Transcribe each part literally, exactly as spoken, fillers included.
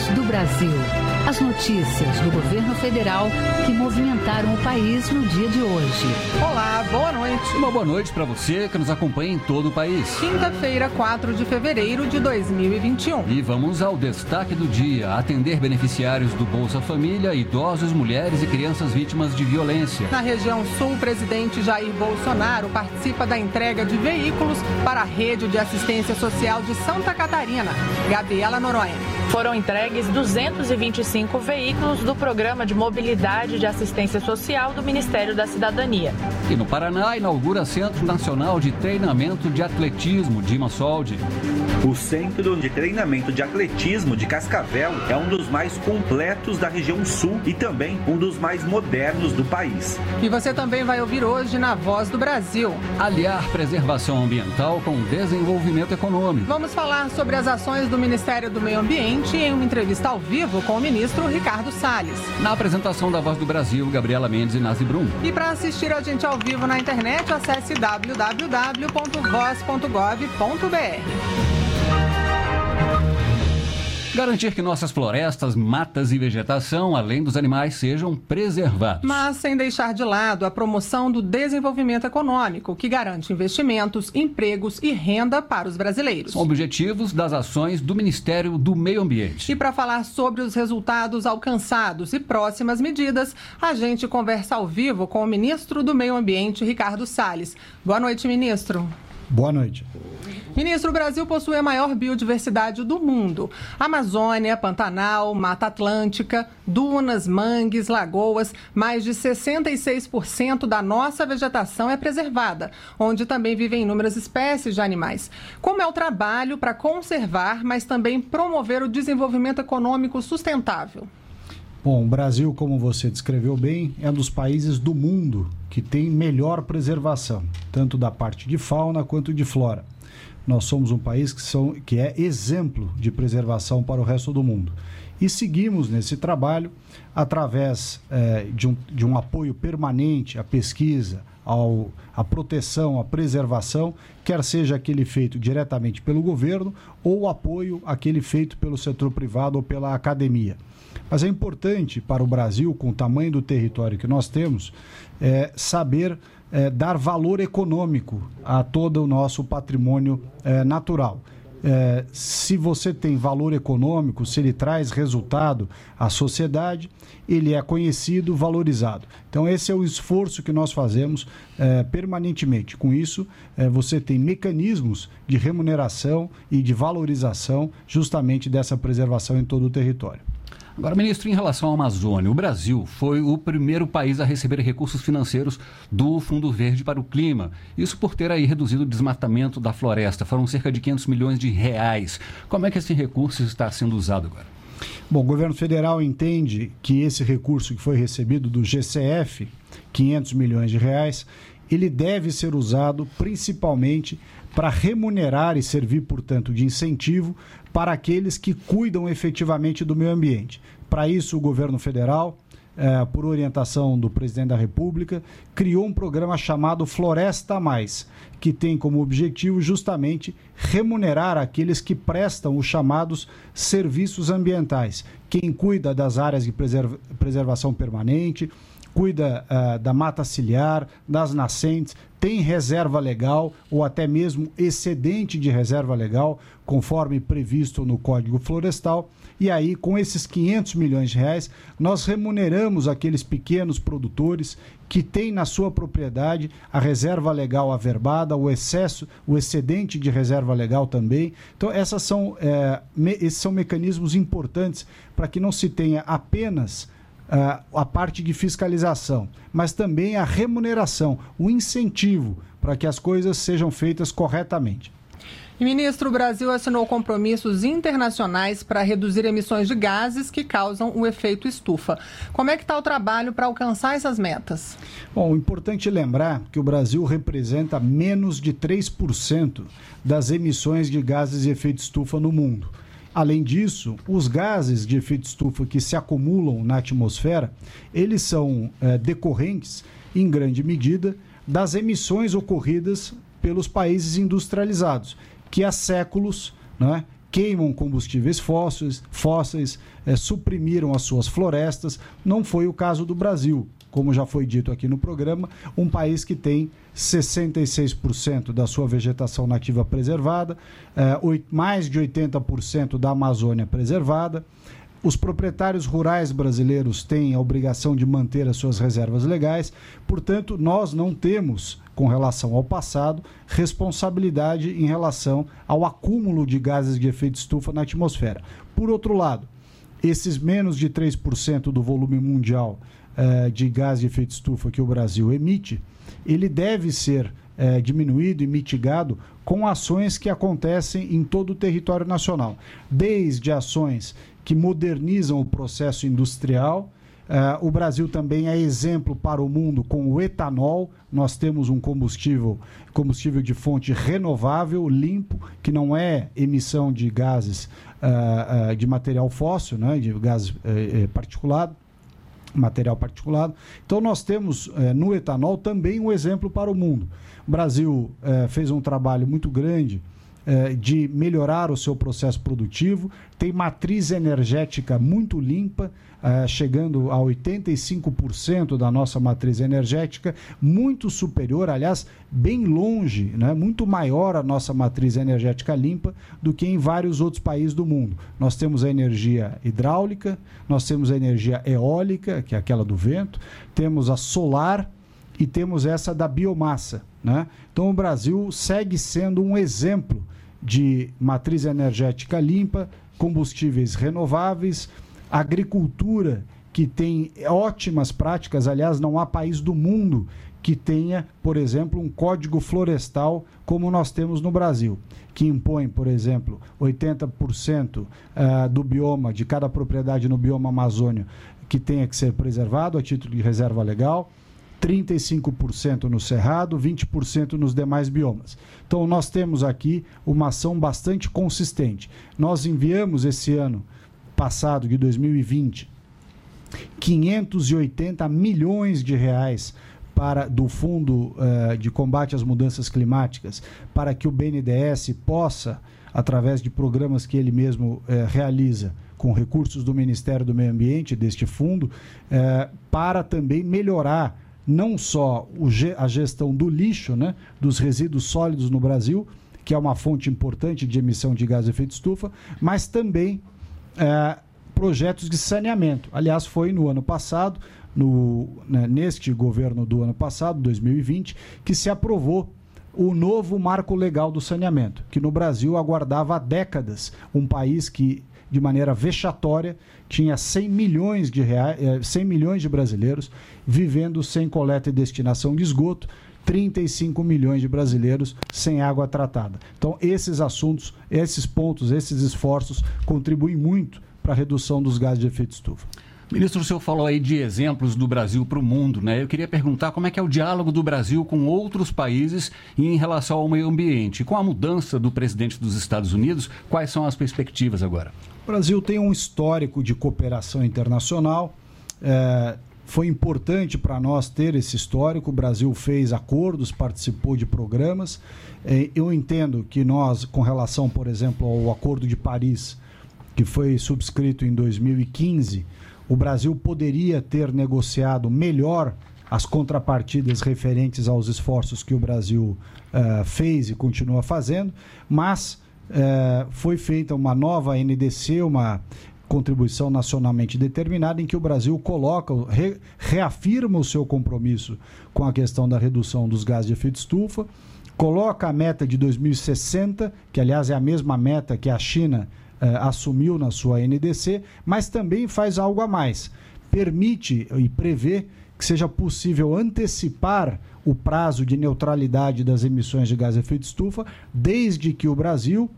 do Brasil. As notícias do governo federal que movimentaram o país no dia de hoje. Olá, boa noite. Uma boa noite para você que nos acompanha em todo o país. Quinta-feira, quatro de fevereiro de dois mil e vinte e um. E vamos ao destaque do dia. Atender beneficiários do Bolsa Família, idosos, mulheres e crianças vítimas de violência. Na região sul, o presidente Jair Bolsonaro participa da entrega de veículos para a rede de assistência social de Santa Catarina. Gabriela Noronha. Foram entregues duzentos e vinte e cinco veículos do Programa de Mobilidade de Assistência Social do Ministério da Cidadania. E no Paraná, inaugura Centro Nacional de Treinamento de Atletismo, Dima Soldi. O Centro de Treinamento de Atletismo de Cascavel é um dos mais completos da região sul e também um dos mais modernos do país. E você também vai ouvir hoje na Voz do Brasil. Aliar preservação ambiental com desenvolvimento econômico. Vamos falar sobre as ações do Ministério do Meio Ambiente em uma entrevista ao vivo com o ministro Ricardo Salles. Na apresentação da Voz do Brasil, Gabriela Mendes e Nazi Brum. E para assistir a gente ao vivo na internet, acesse w w w ponto voz ponto gov ponto b r. Garantir que nossas florestas, matas e vegetação, além dos animais, sejam preservados. Mas sem deixar de lado a promoção do desenvolvimento econômico, que garante investimentos, empregos e renda para os brasileiros. São objetivos das ações do Ministério do Meio Ambiente. E para falar sobre os resultados alcançados e próximas medidas, a gente conversa ao vivo com o ministro do Meio Ambiente, Ricardo Salles. Boa noite, ministro. Boa noite. Ministro, o Brasil possui a maior biodiversidade do mundo. Amazônia, Pantanal, Mata Atlântica, dunas, mangues, lagoas, mais de sessenta e seis por cento da nossa vegetação é preservada, onde também vivem inúmeras espécies de animais. Como é o trabalho para conservar, mas também promover o desenvolvimento econômico sustentável? Bom, o Brasil, como você descreveu bem, é um dos países do mundo que tem melhor preservação, tanto da parte de fauna quanto de flora. Nós somos um país que, são, que é exemplo de preservação para o resto do mundo. E seguimos nesse trabalho através é, de, um, de um apoio permanente à pesquisa, ao, à proteção, à preservação, quer seja aquele feito diretamente pelo governo ou o apoio aquele feito pelo setor privado ou pela academia. Mas é importante para o Brasil, com o tamanho do território que nós temos, é, saber é, dar valor econômico a todo o nosso patrimônio é, natural. É, se você tem valor econômico, se ele traz resultado à sociedade, ele é conhecido, valorizado. Então esse é o esforço que nós fazemos é, permanentemente. Com isso, é, você tem mecanismos de remuneração e de valorização justamente dessa preservação em todo o território. Agora, ministro, em relação à Amazônia, o Brasil foi o primeiro país a receber recursos financeiros do Fundo Verde para o Clima. Isso por ter aí reduzido o desmatamento da floresta. Foram cerca de quinhentos milhões de reais. Como é que esse recurso está sendo usado agora? Bom, o governo federal entende que esse recurso que foi recebido do G C F, quinhentos milhões de reais, ele deve ser usado principalmente para remunerar e servir, portanto, de incentivo para aqueles que cuidam efetivamente do meio ambiente. Para isso, o governo federal, eh, por orientação do presidente da República, criou um programa chamado Floresta Mais, que tem como objetivo justamente remunerar aqueles que prestam os chamados serviços ambientais. Quem cuida das áreas de preserva- preservação permanente, cuida uh, da mata ciliar, das nascentes, tem reserva legal ou até mesmo excedente de reserva legal, conforme previsto no Código Florestal. E aí, com esses quinhentos milhões de reais, nós remuneramos aqueles pequenos produtores que têm na sua propriedade a reserva legal averbada, o excesso, o excedente de reserva legal também. Então, essas são, é, me, esses são mecanismos importantes para que não se tenha apenas Uh, a parte de fiscalização, mas também a remuneração, o incentivo para que as coisas sejam feitas corretamente. E, ministro, o Brasil assinou compromissos internacionais para reduzir emissões de gases que causam o efeito estufa. Como é que está o trabalho para alcançar essas metas? Bom, é importante lembrar que o Brasil representa menos de três por cento das emissões de gases de efeito estufa no mundo. Além disso, os gases de efeito estufa que se acumulam na atmosfera, eles são é, decorrentes, em grande medida, das emissões ocorridas pelos países industrializados, que há séculos, né, queimam combustíveis fósseis, fósseis é, suprimiram as suas florestas. Não foi o caso do Brasil, como já foi dito aqui no programa, um país que tem sessenta e seis por cento da sua vegetação nativa preservada, é, mais de oitenta por cento da Amazônia preservada. Os proprietários rurais brasileiros têm a obrigação de manter as suas reservas legais, portanto, nós não temos, com relação ao passado, responsabilidade em relação ao acúmulo de gases de efeito estufa na atmosfera. Por outro lado, esses menos de três por cento do volume mundial eh, de gás de efeito estufa que o Brasil emite, ele deve ser eh, diminuído e mitigado com ações que acontecem em todo o território nacional, desde ações que modernizam o processo industrial. Uh, o Brasil também é exemplo para o mundo com o etanol. Nós temos um combustível, combustível de fonte renovável, limpo, que não é emissão de gases uh, uh, de material fóssil, né, de gás uh, uh, particulado, material particulado. Então nós temos uh, no etanol também um exemplo para o mundo. O Brasil uh, fez um trabalho muito grande de melhorar o seu processo produtivo, tem matriz energética muito limpa, chegando a oitenta e cinco por cento da nossa matriz energética, muito superior, aliás, bem longe, né, muito maior a nossa matriz energética limpa do que em vários outros países do mundo. Nós temos a energia hidráulica, nós temos a energia eólica, que é aquela do vento, temos a solar e temos essa da biomassa, né? Então o Brasil segue sendo um exemplo de matriz energética limpa, combustíveis renováveis, agricultura que tem ótimas práticas. Aliás, não há país do mundo que tenha, por exemplo, um código florestal como nós temos no Brasil, que impõe, por exemplo, oitenta por cento uh, do bioma, de cada propriedade no bioma Amazônia, que tenha que ser preservado a título de reserva legal, trinta e cinco por cento no Cerrado, vinte por cento nos demais biomas. Então, nós temos aqui uma ação bastante consistente. Nós enviamos esse ano passado, de dois mil e vinte, quinhentos e oitenta milhões de reais para, do Fundo uh, de Combate às Mudanças Climáticas, para que o B N D E S possa, através de programas que ele mesmo uh, realiza, com recursos do Ministério do Meio Ambiente, deste fundo, uh, para também melhorar não só o, a gestão do lixo, né, dos resíduos sólidos no Brasil, que é uma fonte importante de emissão de gás de efeito estufa, mas também é, projetos de saneamento. Aliás, foi no ano passado, no, né, neste governo do ano passado, dois mil e vinte, que se aprovou o novo marco legal do saneamento, que no Brasil aguardava há décadas, um país que, de maneira vexatória, tinha cem milhões de reais, cem milhões de brasileiros vivendo sem coleta e destinação de esgoto, trinta e cinco milhões de brasileiros sem água tratada. Então, esses assuntos, esses pontos, esses esforços contribuem muito para a redução dos gases de efeito estufa. Ministro, o senhor falou aí de exemplos do Brasil para o mundo, né? Eu queria perguntar como é que é o diálogo do Brasil com outros países em relação ao meio ambiente. Com a mudança do presidente dos Estados Unidos, quais são as perspectivas agora? O Brasil tem um histórico de cooperação internacional. É, foi importante para nós ter esse histórico. O Brasil fez acordos, participou de programas. É, eu entendo que nós, com relação, por exemplo, ao Acordo de Paris, que foi subscrito em dois mil e quinze, o Brasil poderia ter negociado melhor as contrapartidas referentes aos esforços que o Brasil uh, fez e continua fazendo, mas uh, foi feita uma nova N D C, uma contribuição nacionalmente determinada, em que o Brasil coloca, re, reafirma o seu compromisso com a questão da redução dos gases de efeito estufa, coloca a meta de dois mil e sessenta, que aliás é a mesma meta que a China Uh, assumiu na sua N D C, mas também faz algo a mais. Permite e prevê que seja possível antecipar o prazo de neutralidade das emissões de gás de efeito estufa, desde que o Brasil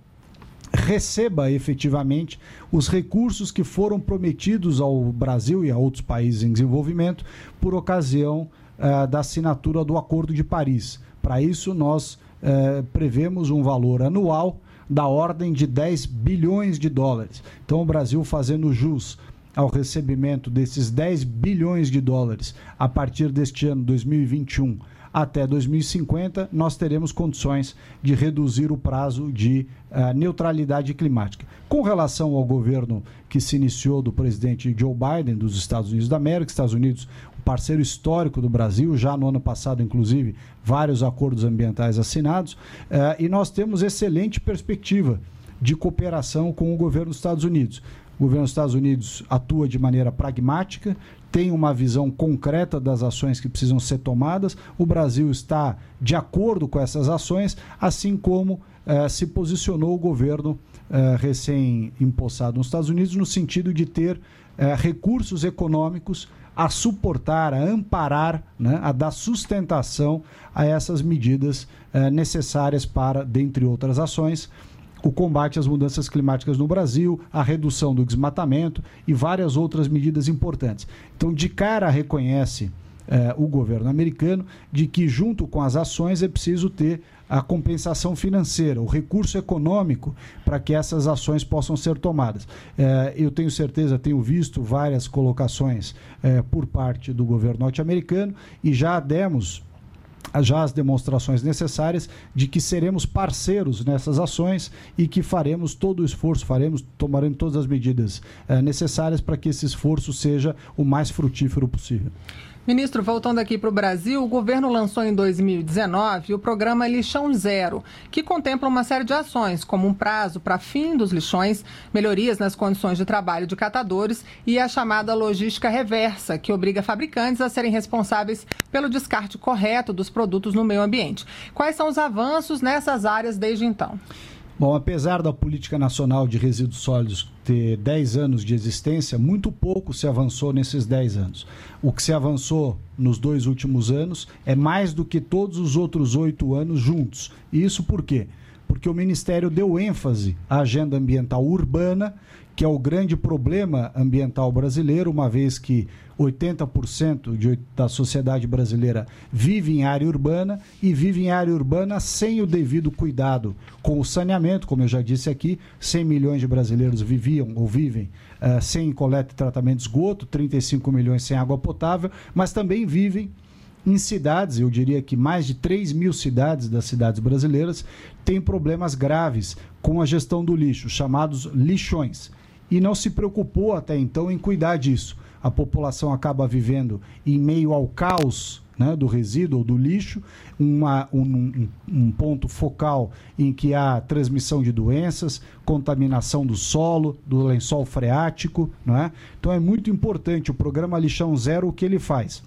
receba efetivamente os recursos que foram prometidos ao Brasil e a outros países em desenvolvimento por ocasião uh, da assinatura do Acordo de Paris. Para isso, nós uh, prevemos um valor anual da ordem de dez bilhões de dólares. Então, o Brasil fazendo jus ao recebimento desses dez bilhões de dólares a partir deste ano, dois mil e vinte e um, até dois mil e cinquenta, nós teremos condições de reduzir o prazo de uh, neutralidade climática. Com relação ao governo que se iniciou do presidente Joe Biden, dos Estados Unidos da América, Estados Unidos, um parceiro histórico do Brasil, já no ano passado, inclusive, vários acordos ambientais assinados, uh, e nós temos excelente perspectiva de cooperação com o governo dos Estados Unidos. O governo dos Estados Unidos atua de maneira pragmática, tem uma visão concreta das ações que precisam ser tomadas. O Brasil está de acordo com essas ações, assim como eh, se posicionou o governo eh, recém-impossado nos Estados Unidos, no sentido de ter eh, recursos econômicos a suportar, a amparar, né, a dar sustentação a essas medidas eh, necessárias para, dentre outras ações, o combate às mudanças climáticas no Brasil, a redução do desmatamento e várias outras medidas importantes. Então, de cara, reconhece eh, o governo americano de que, junto com as ações, é preciso ter a compensação financeira, o recurso econômico para que essas ações possam ser tomadas. Eh, eu tenho certeza, tenho visto várias colocações eh, por parte do governo norte-americano e já demos já as demonstrações necessárias de que seremos parceiros nessas ações e que faremos todo o esforço, faremos, tomaremos todas as medidas eh, necessárias para que esse esforço seja o mais frutífero possível. Ministro, voltando aqui para o Brasil, o governo lançou em dois mil e dezenove o programa Lixão Zero, que contempla uma série de ações, como um prazo para fim dos lixões, melhorias nas condições de trabalho de catadores e a chamada logística reversa, que obriga fabricantes a serem responsáveis pelo descarte correto dos produtos no meio ambiente. Quais são os avanços nessas áreas desde então? Bom, apesar da Política Nacional de Resíduos Sólidos ter dez anos de existência, muito pouco se avançou nesses dez anos. O que se avançou nos dois últimos anos é mais do que todos os outros oito anos juntos. E isso por quê? Porque o Ministério deu ênfase à agenda ambiental urbana, que é o grande problema ambiental brasileiro, uma vez que oitenta por cento de, da sociedade brasileira vive em área urbana e vive em área urbana sem o devido cuidado com o saneamento. Como eu já disse aqui, cem milhões de brasileiros viviam ou vivem uh, sem coleta e tratamento de esgoto, trinta e cinco milhões sem água potável, mas também vivem em cidades, eu diria que mais de três mil cidades das cidades brasileiras têm problemas graves com a gestão do lixo, chamados lixões. E não se preocupou até então em cuidar disso. A população acaba vivendo em meio ao caos, né, do resíduo ou do lixo, uma, um, um, um ponto focal em que há transmissão de doenças, contaminação do solo, do lençol freático. Não é? Então é muito importante o programa Lixão Zero, o que ele faz?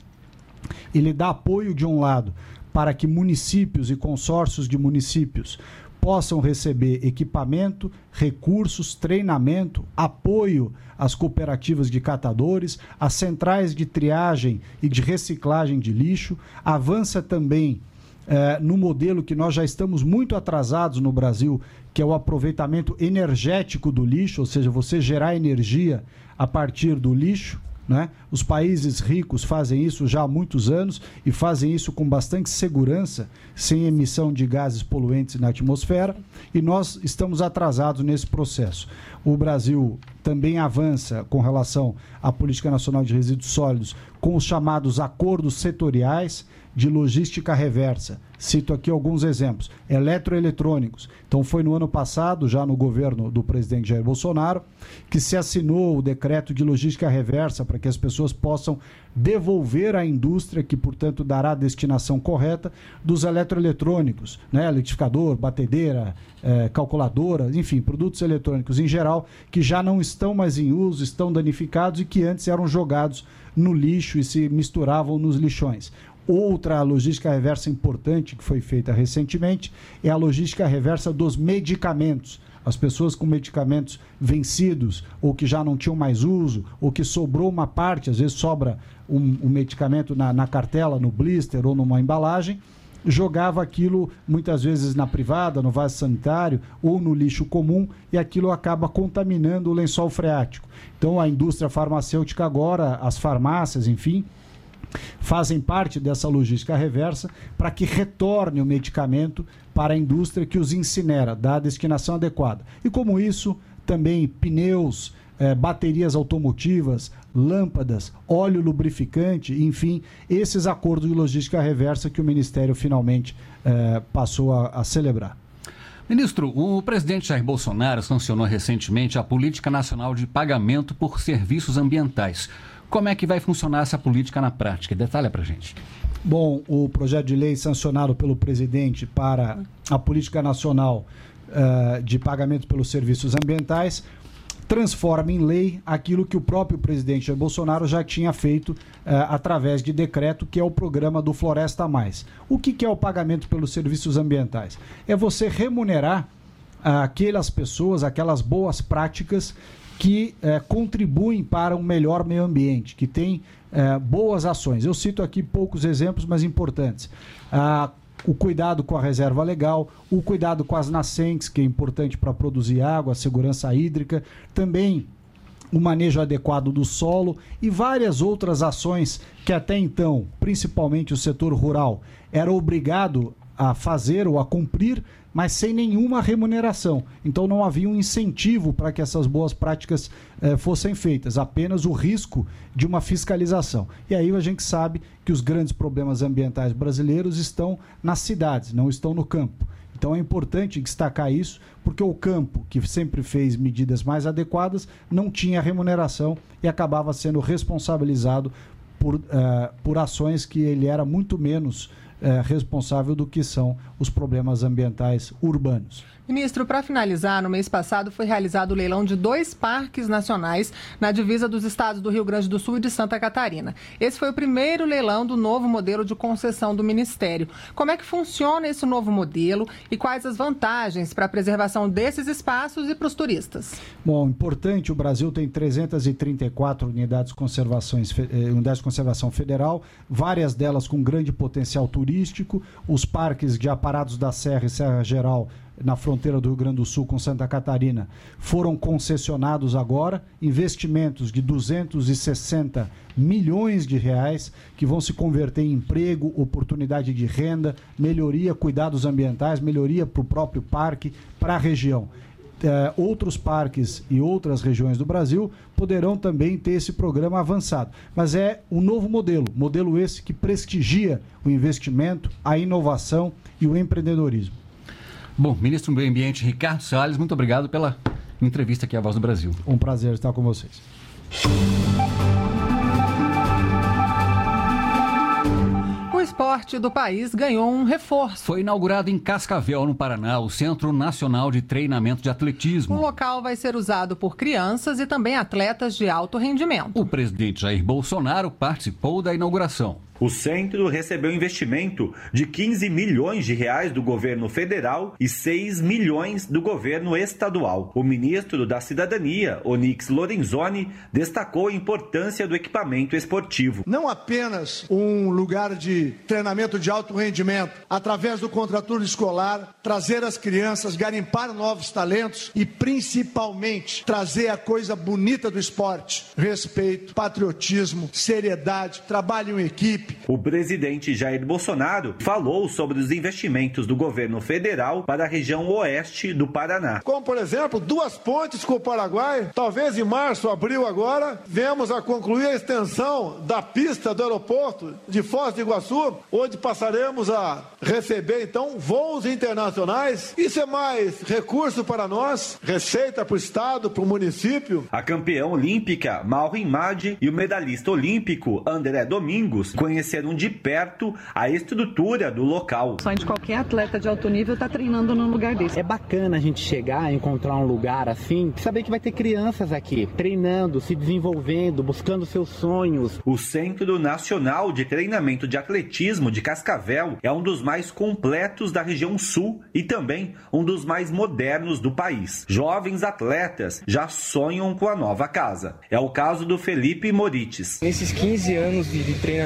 Ele dá apoio, de um lado, para que municípios e consórcios de municípios possam receber equipamento, recursos, treinamento, apoio às cooperativas de catadores, às centrais de triagem e de reciclagem de lixo. Avança também eh, no modelo que nós já estamos muito atrasados no Brasil, que é o aproveitamento energético do lixo, ou seja, você gerar energia a partir do lixo. Né? Os países ricos fazem isso já há muitos anos e fazem isso com bastante segurança, sem emissão de gases poluentes na atmosfera, e nós estamos atrasados nesse processo. O Brasil também avança com relação à Política Nacional de Resíduos Sólidos com os chamados acordos setoriais de logística reversa. Cito aqui alguns exemplos. Eletroeletrônicos. Então foi no ano passado, já no governo do presidente Jair Bolsonaro, que se assinou o decreto de logística reversa para que as pessoas possam devolver à indústria, que portanto dará a destinação correta dos eletroeletrônicos, né? Liquidificador, batedeira, eh, calculadora, enfim, produtos eletrônicos em geral, que já não estão mais em uso, estão danificados e que antes eram jogados no lixo e se misturavam nos lixões. Outra logística reversa importante que foi feita recentemente é a logística reversa dos medicamentos. As pessoas com medicamentos vencidos ou que já não tinham mais uso ou que sobrou uma parte, às vezes sobra um, um medicamento na, na cartela, no blister ou numa embalagem, jogava aquilo muitas vezes na privada, no vaso sanitário ou no lixo comum, e aquilo acaba contaminando o lençol freático. Então a indústria farmacêutica agora, as farmácias, enfim, fazem parte dessa logística reversa para que retorne o medicamento para a indústria que os incinera, dá a destinação adequada. E como isso, também pneus, eh, baterias automotivas, lâmpadas, óleo lubrificante, enfim, esses acordos de logística reversa que o Ministério finalmente eh, passou a, a celebrar. Ministro, o presidente Jair Bolsonaro sancionou recentemente a Política Nacional de Pagamento por Serviços Ambientais. Como é que vai funcionar essa política na prática? Detalha pra gente. Bom, o projeto de lei sancionado pelo presidente para a Política Nacional uh, de Pagamento pelos Serviços Ambientais transforma em lei aquilo que o próprio presidente Jair Bolsonaro já tinha feito uh, através de decreto, que é o programa do Floresta Mais. O que, que é o pagamento pelos serviços ambientais? É você remunerar uh, aquelas pessoas, aquelas boas práticas que uh, contribuem para um melhor meio ambiente, que têm uh, boas ações. Eu cito aqui poucos exemplos, mas importantes. Uh, o cuidado com a reserva legal, o cuidado com as nascentes, que é importante para produzir água, a segurança hídrica, também o manejo adequado do solo e várias outras ações que até então, principalmente o setor rural, era obrigado a fazer ou a cumprir, mas sem nenhuma remuneração. Então não havia um incentivo para que essas boas práticas eh, fossem feitas, apenas o risco de uma fiscalização. E aí a gente sabe que os grandes problemas ambientais brasileiros estão nas cidades, não estão no campo. Então é importante destacar isso, porque o campo, que sempre fez medidas mais adequadas, não tinha remuneração e acabava sendo responsabilizado por, uh, por ações que ele era muito menos É, responsável do que são os problemas ambientais urbanos. Ministro, para finalizar, no mês passado foi realizado o leilão de dois parques nacionais na divisa dos estados do Rio Grande do Sul e de Santa Catarina. Esse foi o primeiro leilão do novo modelo de concessão do Ministério. Como é que funciona esse novo modelo e quais as vantagens para a preservação desses espaços e para os turistas? Bom, importante, o Brasil tem trezentas e trinta e quatro unidades de conservação, unidades de conservação federal, várias delas com grande potencial turístico, os parques de Aparados da Serra e Serra Geral na fronteira do Rio Grande do Sul com Santa Catarina foram concessionados agora, investimentos de duzentos e sessenta milhões de reais que vão se converter em emprego, oportunidade de renda, melhoria, cuidados ambientais, melhoria para o próprio parque, para a região. Uh, outros parques e outras regiões do Brasil poderão também ter esse programa avançado. Mas é um novo modelo, modelo esse que prestigia o investimento, a inovação e o empreendedorismo. Bom, ministro do Meio Ambiente, Ricardo Salles, muito obrigado pela entrevista aqui à Voz do Brasil. Um prazer estar com vocês. O esporte do país ganhou um reforço. Foi inaugurado em Cascavel, no Paraná, o Centro Nacional de Treinamento de Atletismo. O local vai ser usado por crianças e também atletas de alto rendimento. O presidente Jair Bolsonaro participou da inauguração. O centro recebeu investimento de quinze milhões de reais do governo federal e seis milhões do governo estadual. O ministro da Cidadania, Onyx Lorenzoni, destacou a importância do equipamento esportivo. Não apenas um lugar de treinamento de alto rendimento, através do contraturno escolar, trazer as crianças, garimpar novos talentos e principalmente trazer a coisa bonita do esporte: respeito, patriotismo, seriedade, trabalho em equipe. O presidente Jair Bolsonaro falou sobre os investimentos do governo federal para a região oeste do Paraná. Como, por exemplo, duas pontes com o Paraguai. Talvez em março, abril agora, venhamos a concluir a extensão da pista do aeroporto de Foz do Iguaçu, onde passaremos a receber, então, voos internacionais. Isso é mais recurso para nós, receita para o estado, para o município. A campeã olímpica Malrin Madi e o medalhista olímpico André Domingos conheceram de perto a estrutura do local. O sonho de qualquer atleta de alto nível está treinando num lugar desse. É bacana a gente chegar, encontrar um lugar assim, saber que vai ter crianças aqui, treinando, se desenvolvendo, buscando seus sonhos. O Centro Nacional de Treinamento de Atletismo de Cascavel é um dos mais completos da região sul e também um dos mais modernos do país. Jovens atletas já sonham com a nova casa. É o caso do Felipe Morites. Nesses quinze anos de treinamento,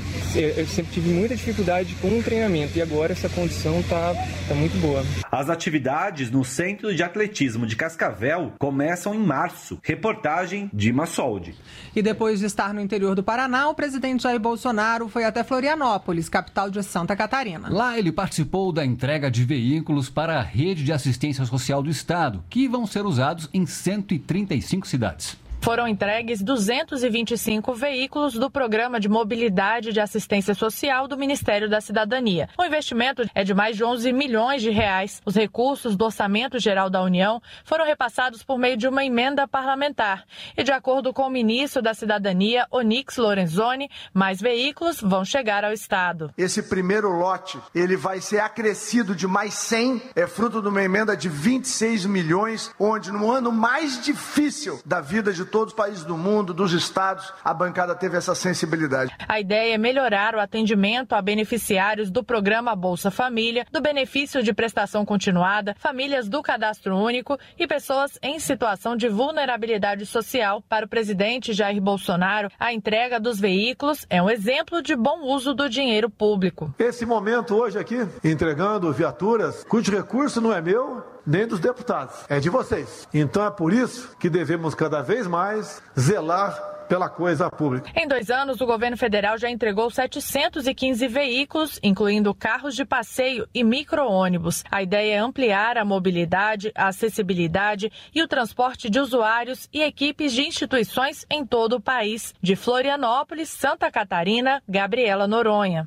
eu sempre tive muita dificuldade com o treinamento e agora essa condição tá, tá muito boa. As atividades no Centro de Atletismo de Cascavel começam em março. Reportagem de Massoldi. E depois de estar no interior do Paraná, o presidente Jair Bolsonaro foi até Florianópolis, capital de Santa Catarina. Lá ele participou da entrega de veículos para a rede de assistência social do estado, que vão ser usados em cento e trinta e cinco cidades. Foram entregues duzentos e vinte e cinco veículos do Programa de Mobilidade de Assistência Social do Ministério da Cidadania. O investimento é de mais de onze milhões de reais. Os recursos do Orçamento Geral da União foram repassados por meio de uma emenda parlamentar. E de acordo com o ministro da Cidadania, Onyx Lorenzoni, mais veículos vão chegar ao estado. Esse primeiro lote, ele vai ser acrescido de mais cem, é fruto de uma emenda de vinte e seis milhões, onde no ano mais difícil da vida de todos os países do mundo, dos estados, a bancada teve essa sensibilidade. A ideia é melhorar o atendimento a beneficiários do programa Bolsa Família, do benefício de prestação continuada, famílias do Cadastro Único e pessoas em situação de vulnerabilidade social. Para o presidente Jair Bolsonaro, a entrega dos veículos é um exemplo de bom uso do dinheiro público. Esse momento hoje aqui, entregando viaturas, cujo recurso não é meu, nem dos deputados, é de vocês. Então é por isso que devemos cada vez mais zelar pela coisa pública. Em dois anos, o governo federal já entregou setecentos e quinze veículos, incluindo carros de passeio e micro-ônibus. A ideia é ampliar a mobilidade, a acessibilidade e o transporte de usuários e equipes de instituições em todo o país. De Florianópolis, Santa Catarina, Gabriela Noronha.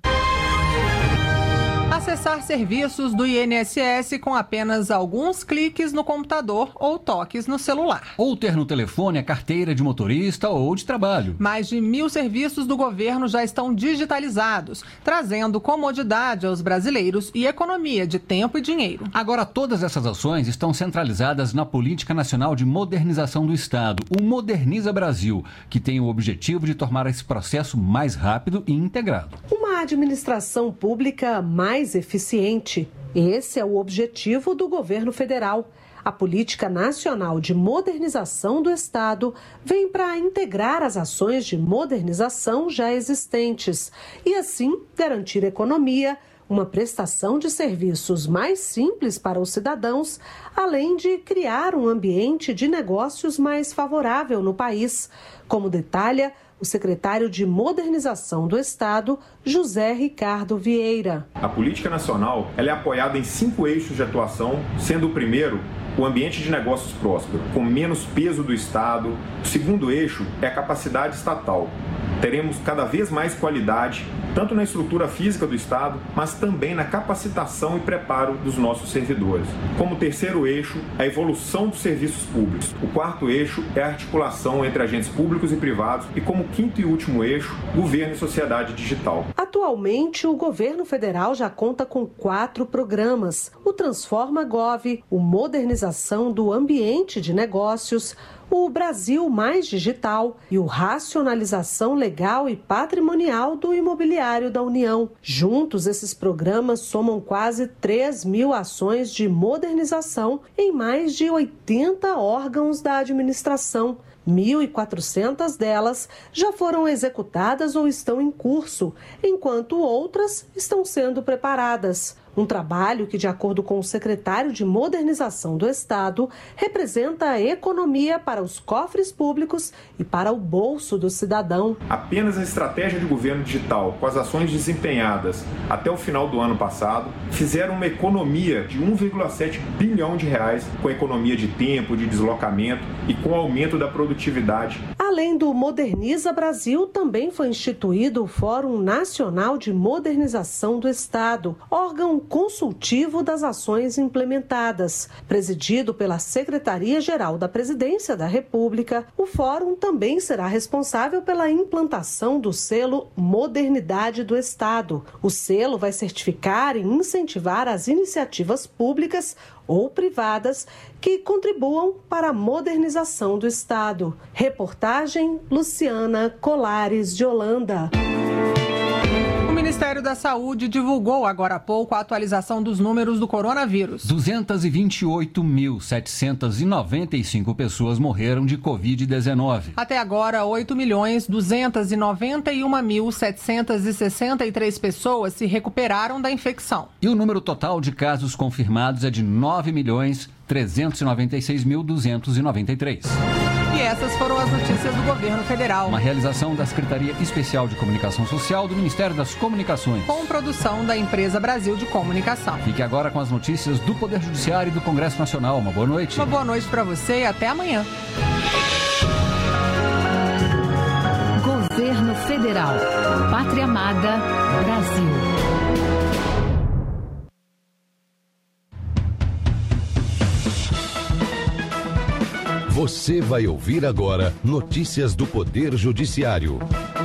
Acessar serviços do I N S S com apenas alguns cliques no computador ou toques no celular. Ou ter no telefone a carteira de motorista ou de trabalho. Mais de mil serviços do governo já estão digitalizados, trazendo comodidade aos brasileiros e economia de tempo e dinheiro. Agora, todas essas ações estão centralizadas na Política Nacional de Modernização do Estado, o Moderniza Brasil, que tem o objetivo de tornar esse processo mais rápido e integrado. Uma administração pública mais eficiente. Esse é o objetivo do governo federal. A Política Nacional de Modernização do Estado vem para integrar as ações de modernização já existentes e, assim, garantir economia, uma prestação de serviços mais simples para os cidadãos, além de criar um ambiente de negócios mais favorável no país, como detalha o secretário de Modernização do Estado, José Ricardo Vieira. A política nacional ela é apoiada em cinco eixos de atuação, sendo o primeiro o ambiente de negócios próspero, com menos peso do Estado. O segundo eixo é a capacidade estatal. Teremos cada vez mais qualidade, tanto na estrutura física do Estado, mas também na capacitação e preparo dos nossos servidores. Como terceiro eixo, a evolução dos serviços públicos. O quarto eixo é a articulação entre agentes públicos e privados. E como quinto e último eixo, governo e sociedade digital. Atualmente, o governo federal já conta com quatro programas: o Transforma Gov, o Modernização do Ambiente de Negócios, o Brasil Mais Digital e o Racionalização Legal e Patrimonial do Imobiliário da União. Juntos, esses programas somam quase três mil ações de modernização em mais de oitenta órgãos da administração. mil e quatrocentas delas já foram executadas ou estão em curso, enquanto outras estão sendo preparadas. Um trabalho que, de acordo com o secretário de Modernização do Estado, representa a economia para os cofres públicos e para o bolso do cidadão. Apenas a estratégia de governo digital, com as ações desempenhadas até o final do ano passado, fizeram uma economia de um vírgula sete bilhão de reais, com economia de tempo, de deslocamento e com aumento da produtividade. Além do Moderniza Brasil, também foi instituído o Fórum Nacional de Modernização do Estado, órgão consultivo das ações implementadas. Presidido pela Secretaria-Geral da Presidência da República, o fórum também será responsável pela implantação do selo Modernidade do Estado. O selo vai certificar e incentivar as iniciativas públicas ou privadas que contribuam para a modernização do Estado. Reportagem Luciana Colares de Holanda. O Ministério da Saúde divulgou agora há pouco a atualização dos números do coronavírus. duzentas e vinte e oito mil, setecentas e noventa e cinco pessoas morreram de covid dezenove. Até agora, oito milhões, duzentas e noventa e uma mil, setecentas e sessenta e três pessoas se recuperaram da infecção. E o número total de casos confirmados é de nove milhões, trezentos e noventa e seis mil, duzentos e noventa e três. E essas foram as notícias do governo federal. Uma realização da Secretaria Especial de Comunicação Social do Ministério das Comunicações. Com produção da Empresa Brasil de Comunicação. Fique agora com as notícias do Poder Judiciário e do Congresso Nacional. Uma boa noite. Uma boa noite para você e até amanhã. Governo Federal. Pátria Amada, Brasil. Você vai ouvir agora notícias do Poder Judiciário.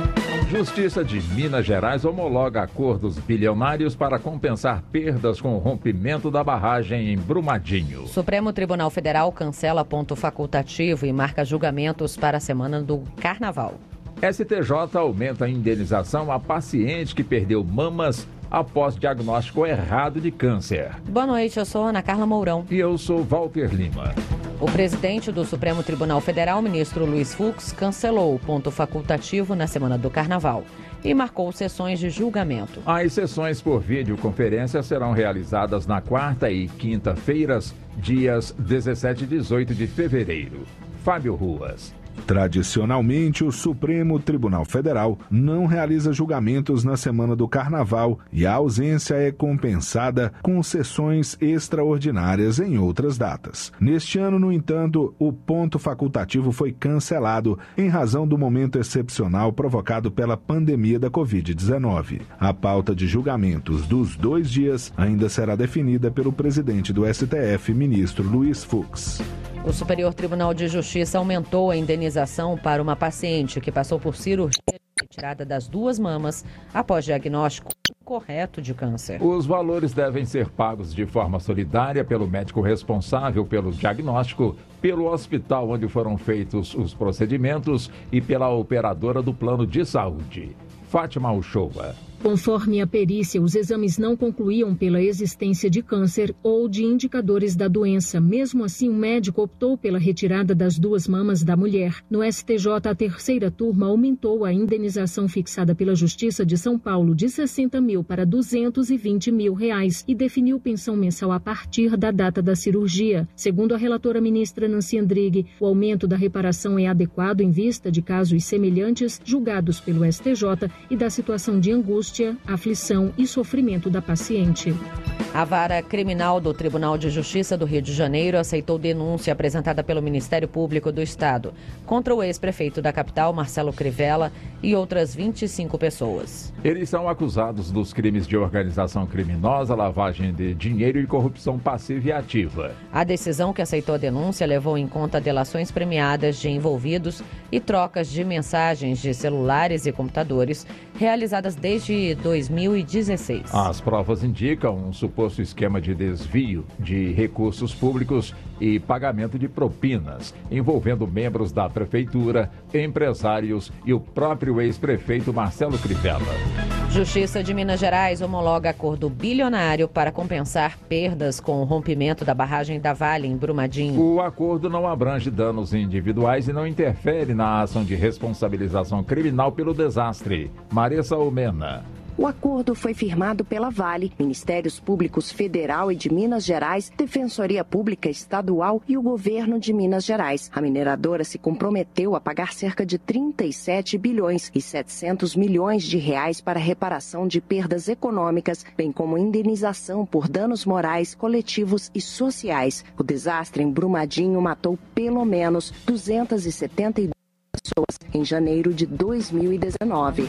Justiça de Minas Gerais homologa acordos bilionários para compensar perdas com o rompimento da barragem em Brumadinho. Supremo Tribunal Federal cancela ponto facultativo e marca julgamentos para a semana do Carnaval. S T J aumenta a indenização a paciente que perdeu mamas após diagnóstico errado de câncer. Boa noite, eu sou Ana Carla Mourão. E eu sou Walter Lima. O presidente do Supremo Tribunal Federal, ministro Luiz Fux, cancelou o ponto facultativo na semana do Carnaval e marcou sessões de julgamento. As sessões por videoconferência serão realizadas na quarta e quinta-feiras, dias dezessete e dezoito de fevereiro. Fábio Ruas. Tradicionalmente, o Supremo Tribunal Federal não realiza julgamentos na semana do Carnaval e a ausência é compensada com sessões extraordinárias em outras datas. Neste ano, no entanto, o ponto facultativo foi cancelado em razão do momento excepcional provocado pela pandemia da covid dezenove. A pauta de julgamentos dos dois dias ainda será definida pelo presidente do S T F, ministro Luiz Fux. O Superior Tribunal de Justiça aumentou a indenização para uma paciente que passou por cirurgia de retirada das duas mamas após diagnóstico incorreto de câncer. Os valores devem ser pagos de forma solidária pelo médico responsável pelo diagnóstico, pelo hospital onde foram feitos os procedimentos e pela operadora do plano de saúde. Fátima Uchoa. Conforme a perícia, os exames não concluíam pela existência de câncer ou de indicadores da doença. Mesmo assim, o médico optou pela retirada das duas mamas da mulher. No S T J, a terceira turma aumentou a indenização fixada pela Justiça de São Paulo de sessenta mil para duzentos e vinte mil reais e definiu pensão mensal a partir da data da cirurgia. Segundo a relatora ministra Nancy Andrighi, o aumento da reparação é adequado em vista de casos semelhantes julgados pelo S T J e da situação de angústia, aflição e sofrimento da paciente. A Vara Criminal do Tribunal de Justiça do Rio de Janeiro aceitou denúncia apresentada pelo Ministério Público do Estado contra o ex-prefeito da capital, Marcelo Crivella, e outras vinte e cinco pessoas. Eles são acusados dos crimes de organização criminosa, lavagem de dinheiro e corrupção passiva e ativa. A decisão que aceitou a denúncia levou em conta delações premiadas de envolvidos e trocas de mensagens de celulares e computadores realizadas desde dois mil e dezesseis. As provas indicam um suposto esquema de desvio de recursos públicos e pagamento de propinas, envolvendo membros da prefeitura, empresários e o próprio ex-prefeito Marcelo Crivella. Justiça de Minas Gerais homologa acordo bilionário para compensar perdas com o rompimento da barragem da Vale em Brumadinho. O acordo não abrange danos individuais e não interfere na ação de responsabilização criminal pelo desastre. Maressa Almena. O acordo foi firmado pela Vale, Ministérios Públicos Federal e de Minas Gerais, Defensoria Pública Estadual e o Governo de Minas Gerais. A mineradora se comprometeu a pagar cerca de trinta e sete bilhões e setecentos milhões de reais para reparação de perdas econômicas, bem como indenização por danos morais, coletivos e sociais. O desastre em Brumadinho matou pelo menos duzentas e setenta e duas pessoas em janeiro de dois mil e dezenove.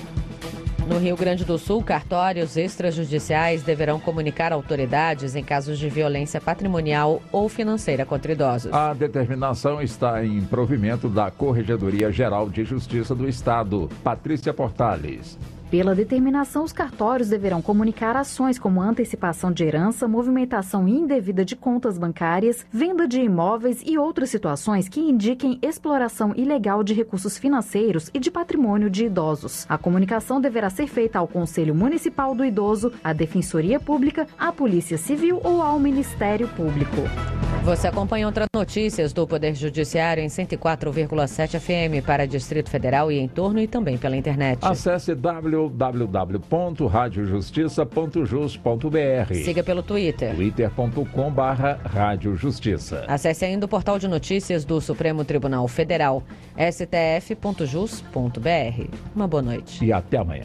No Rio Grande do Sul, cartórios extrajudiciais deverão comunicar autoridades em casos de violência patrimonial ou financeira contra idosos. A determinação está em provimento da Corregedoria Geral de Justiça do Estado. Patrícia Portales. Pela determinação, os cartórios deverão comunicar ações como antecipação de herança, movimentação indevida de contas bancárias, venda de imóveis e outras situações que indiquem exploração ilegal de recursos financeiros e de patrimônio de idosos. A comunicação deverá ser feita ao Conselho Municipal do Idoso, à Defensoria Pública, à Polícia Civil ou ao Ministério Público. Você acompanha outras notícias do Poder Judiciário em cento e quatro vírgula sete F M para Distrito Federal e em torno e também pela internet. Acesse w w w ponto rádio justiça ponto jus ponto b r. Siga pelo Twitter. twitter ponto com barra rádio justiça. Acesse ainda o portal de notícias do Supremo Tribunal Federal, s t f ponto jus ponto b r. Uma boa noite. E até amanhã.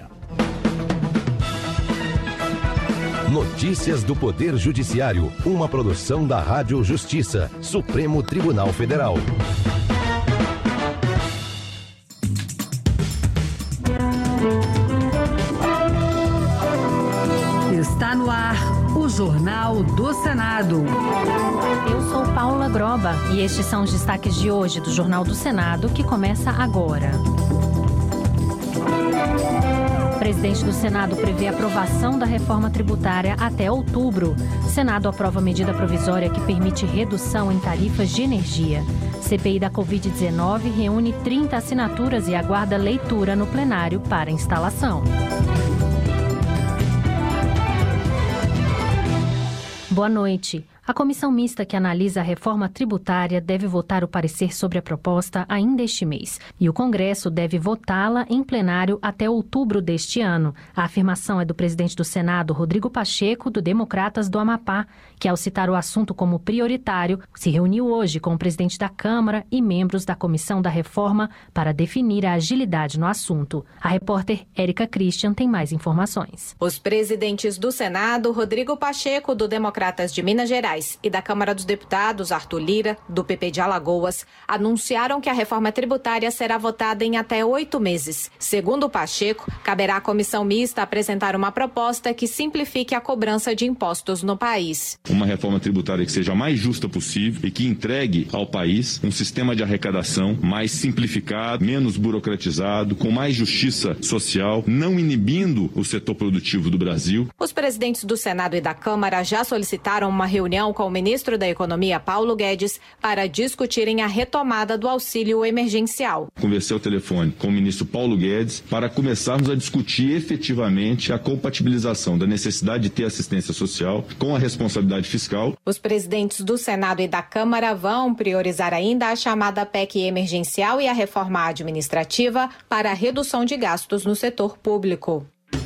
Notícias do Poder Judiciário, uma produção da Rádio Justiça, Supremo Tribunal Federal. Está no ar o Jornal do Senado. Eu sou Paula Groba e estes são os destaques de hoje do Jornal do Senado, que começa agora. O presidente do Senado prevê aprovação da reforma tributária até outubro. O Senado aprova medida provisória que permite redução em tarifas de energia. C P I da covid dezenove reúne trinta assinaturas e aguarda leitura no plenário para instalação. Boa noite. A comissão mista que analisa a reforma tributária deve votar o parecer sobre a proposta ainda este mês. E o Congresso deve votá-la em plenário até outubro deste ano. A afirmação é do presidente do Senado, Rodrigo Pacheco, do Democratas do Amapá, que, ao citar o assunto como prioritário, se reuniu hoje com o presidente da Câmara e membros da Comissão da Reforma para definir a agilidade no assunto. A repórter Érica Christian tem mais informações. Os presidentes do Senado, Rodrigo Pacheco, do Democratas de Minas Gerais, e da Câmara dos Deputados, Arthur Lira, do P P de Alagoas, anunciaram que a reforma tributária será votada em até oito meses. Segundo o Pacheco, caberá à comissão mista apresentar uma proposta que simplifique a cobrança de impostos no país. Uma reforma tributária que seja a mais justa possível e que entregue ao país um sistema de arrecadação mais simplificado, menos burocratizado, com mais justiça social, não inibindo o setor produtivo do Brasil. Os presidentes do Senado e da Câmara já solicitaram uma reunião com o ministro da Economia, Paulo Guedes, para discutirem a retomada do auxílio emergencial. Conversei ao telefone com o ministro Paulo Guedes para começarmos a discutir efetivamente a compatibilização da necessidade de ter assistência social com a responsabilidade fiscal. Os presidentes do Senado e da Câmara vão priorizar ainda a chamada P E C emergencial e a reforma administrativa para a redução de gastos no setor público.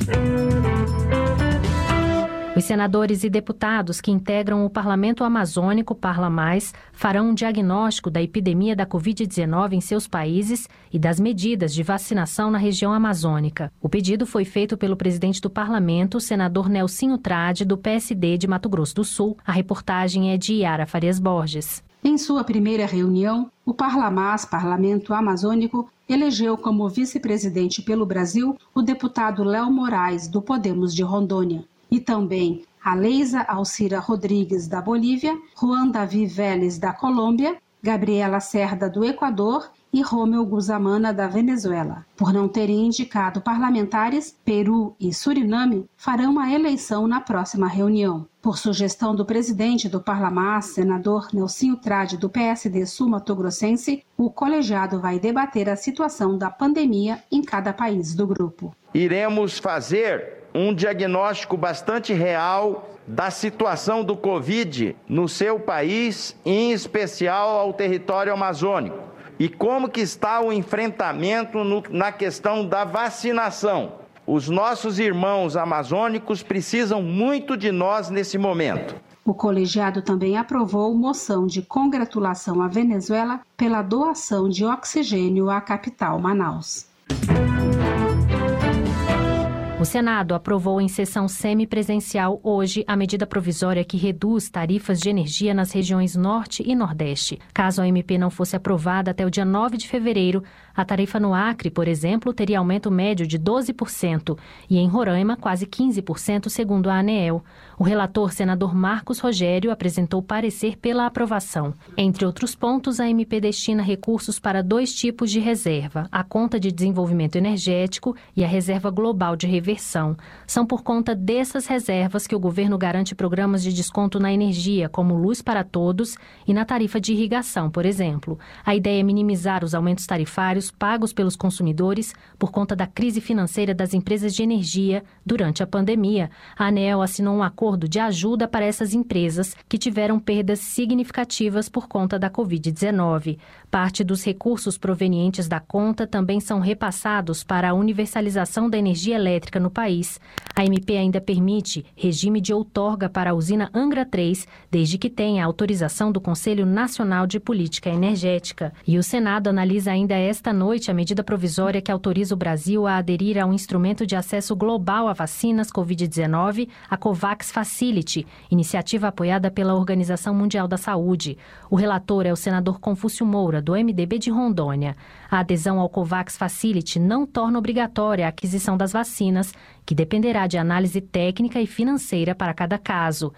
Os senadores e deputados que integram o Parlamento Amazônico, Parla Mais, farão um diagnóstico da epidemia da covid dezenove em seus países e das medidas de vacinação na região amazônica. O pedido foi feito pelo presidente do Parlamento, senador Nelsinho Trade, do P S D de Mato Grosso do Sul. A reportagem é de Yara Farias Borges. Em sua primeira reunião, o Parlamás, Parlamento Amazônico, elegeu como vice-presidente pelo Brasil o deputado Léo Moraes, do Podemos de Rondônia. E também a Leisa Alcira Rodrigues, da Bolívia, Juan Davi Vélez, da Colômbia, Gabriela Cerda, do Equador e Romeu Guzamana, da Venezuela. Por não terem indicado parlamentares, Peru e Suriname farão a eleição na próxima reunião. Por sugestão do presidente do Parlamás, senador Nelsinho Trade, do P S D sul-mato-grossense, o colegiado vai debater a situação da pandemia em cada país do grupo. Iremos fazer um diagnóstico bastante real da situação do Covid no seu país, em especial ao território amazônico, e como que está o enfrentamento no, na questão da vacinação. Os nossos irmãos amazônicos precisam muito de nós nesse momento. O colegiado também aprovou moção de congratulação à Venezuela pela doação de oxigênio à capital, Manaus. O Senado aprovou em sessão semipresencial hoje a medida provisória que reduz tarifas de energia nas regiões Norte e Nordeste. Caso a M P não fosse aprovada até o dia nove de fevereiro, a tarifa no Acre, por exemplo, teria aumento médio de doze por cento e em Roraima quase quinze por cento, segundo a ANEEL. O relator, senador Marcos Rogério, apresentou parecer pela aprovação. Entre outros pontos, a M P destina recursos para dois tipos de reserva, a conta de desenvolvimento energético e a reserva global de reversão. São por conta dessas reservas que o governo garante programas de desconto na energia, como Luz para Todos, e na tarifa de irrigação, por exemplo. A ideia é minimizar os aumentos tarifários pagos pelos consumidores por conta da crise financeira das empresas de energia durante a pandemia. A ANEEL assinou um acordo de ajuda para essas empresas que tiveram perdas significativas por conta da covid dezenove. Parte dos recursos provenientes da conta também são repassados para a universalização da energia elétrica no país. A M P ainda permite regime de outorga para a usina Angra três, desde que tenha autorização do Conselho Nacional de Política Energética. E o Senado analisa ainda esta noite a medida provisória que autoriza o Brasil a aderir ao instrumento de acesso global a vacinas covid dezenove, a COVAX Facility, iniciativa apoiada pela Organização Mundial da Saúde. O relator é o senador Confúcio Moura, do M D B de Rondônia. A adesão ao COVAX Facility não torna obrigatória a aquisição das vacinas, que dependerá de análise técnica e financeira para cada caso.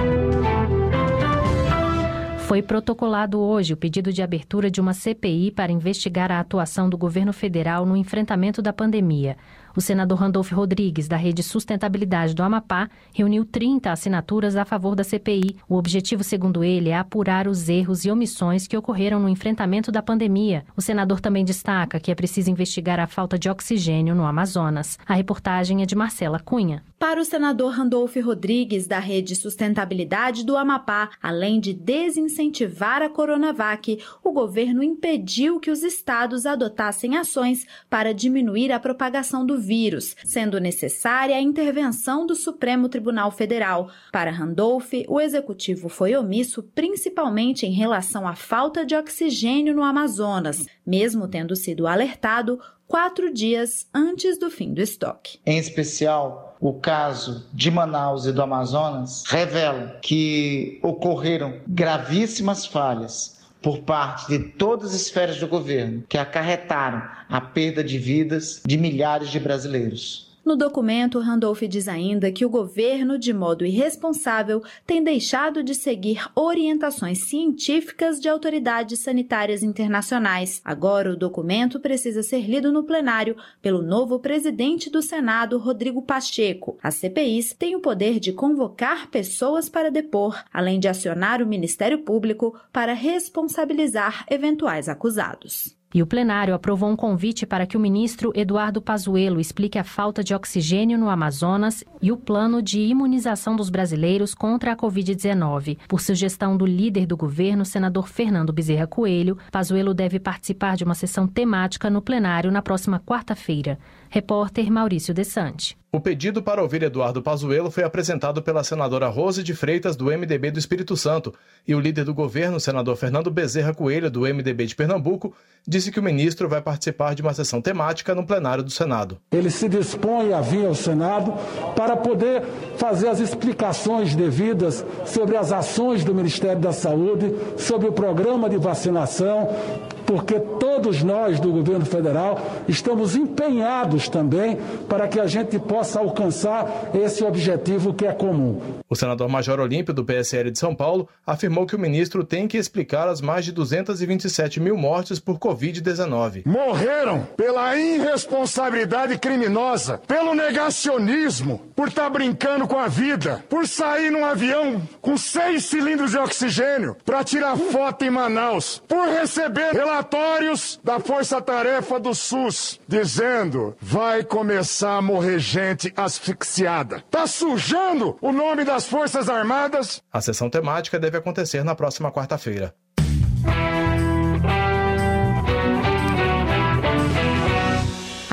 Foi protocolado hoje o pedido de abertura de uma C P I para investigar a atuação do governo federal no enfrentamento da pandemia. O senador Randolfo Rodrigues, da Rede Sustentabilidade do Amapá, reuniu trinta assinaturas a favor da C P I. O objetivo, segundo ele, é apurar os erros e omissões que ocorreram no enfrentamento da pandemia. O senador também destaca que é preciso investigar a falta de oxigênio no Amazonas. A reportagem é de Marcela Cunha. Para o senador Randolfo Rodrigues, da Rede Sustentabilidade do Amapá, além de desincentivar a Coronavac, o governo impediu que os estados adotassem ações para diminuir a propagação do vírus, sendo necessária a intervenção do Supremo Tribunal Federal. Para Randolph, o executivo foi omisso principalmente em relação à falta de oxigênio no Amazonas, mesmo tendo sido alertado quatro dias antes do fim do estoque. Em especial, o caso de Manaus e do Amazonas revela que ocorreram gravíssimas falhas por parte de todas as esferas do governo, que acarretaram a perda de vidas de milhares de brasileiros. No documento, Randolph diz ainda que o governo, de modo irresponsável, tem deixado de seguir orientações científicas de autoridades sanitárias internacionais. Agora, o documento precisa ser lido no plenário pelo novo presidente do Senado, Rodrigo Pacheco. As C P Is têm o poder de convocar pessoas para depor, além de acionar o Ministério Público para responsabilizar eventuais acusados. E o plenário aprovou um convite para que o ministro Eduardo Pazuello explique a falta de oxigênio no Amazonas e o plano de imunização dos brasileiros contra a covid dezenove. Por sugestão do líder do governo, senador Fernando Bezerra Coelho, Pazuello deve participar de uma sessão temática no plenário na próxima quarta-feira. Repórter Maurício Desante. O pedido para ouvir Eduardo Pazuello foi apresentado pela senadora Rose de Freitas, do M D B do Espírito Santo, e o líder do governo, senador Fernando Bezerra Coelho, do M D B de Pernambuco, disse que o ministro vai participar de uma sessão temática no plenário do Senado. Ele se dispõe a vir ao Senado para poder fazer as explicações devidas sobre as ações do Ministério da Saúde, sobre o programa de vacinação, porque todos nós do governo federal estamos empenhados também para que a gente possa alcançar esse objetivo que é comum. O senador Major Olímpio, do P S L de São Paulo, afirmou que o ministro tem que explicar as mais de duzentas e vinte e sete mil mortes por covid dezenove. Morreram pela irresponsabilidade criminosa, pelo negacionismo, por estar brincando com a vida, por sair num avião com seis cilindros de oxigênio para tirar foto em Manaus, por receber relatórios da Força Tarefa do SUS dizendo vai começar a morrer gente asfixiada. Tá sujando o nome das Forças Armadas? A sessão temática deve acontecer na próxima quarta-feira.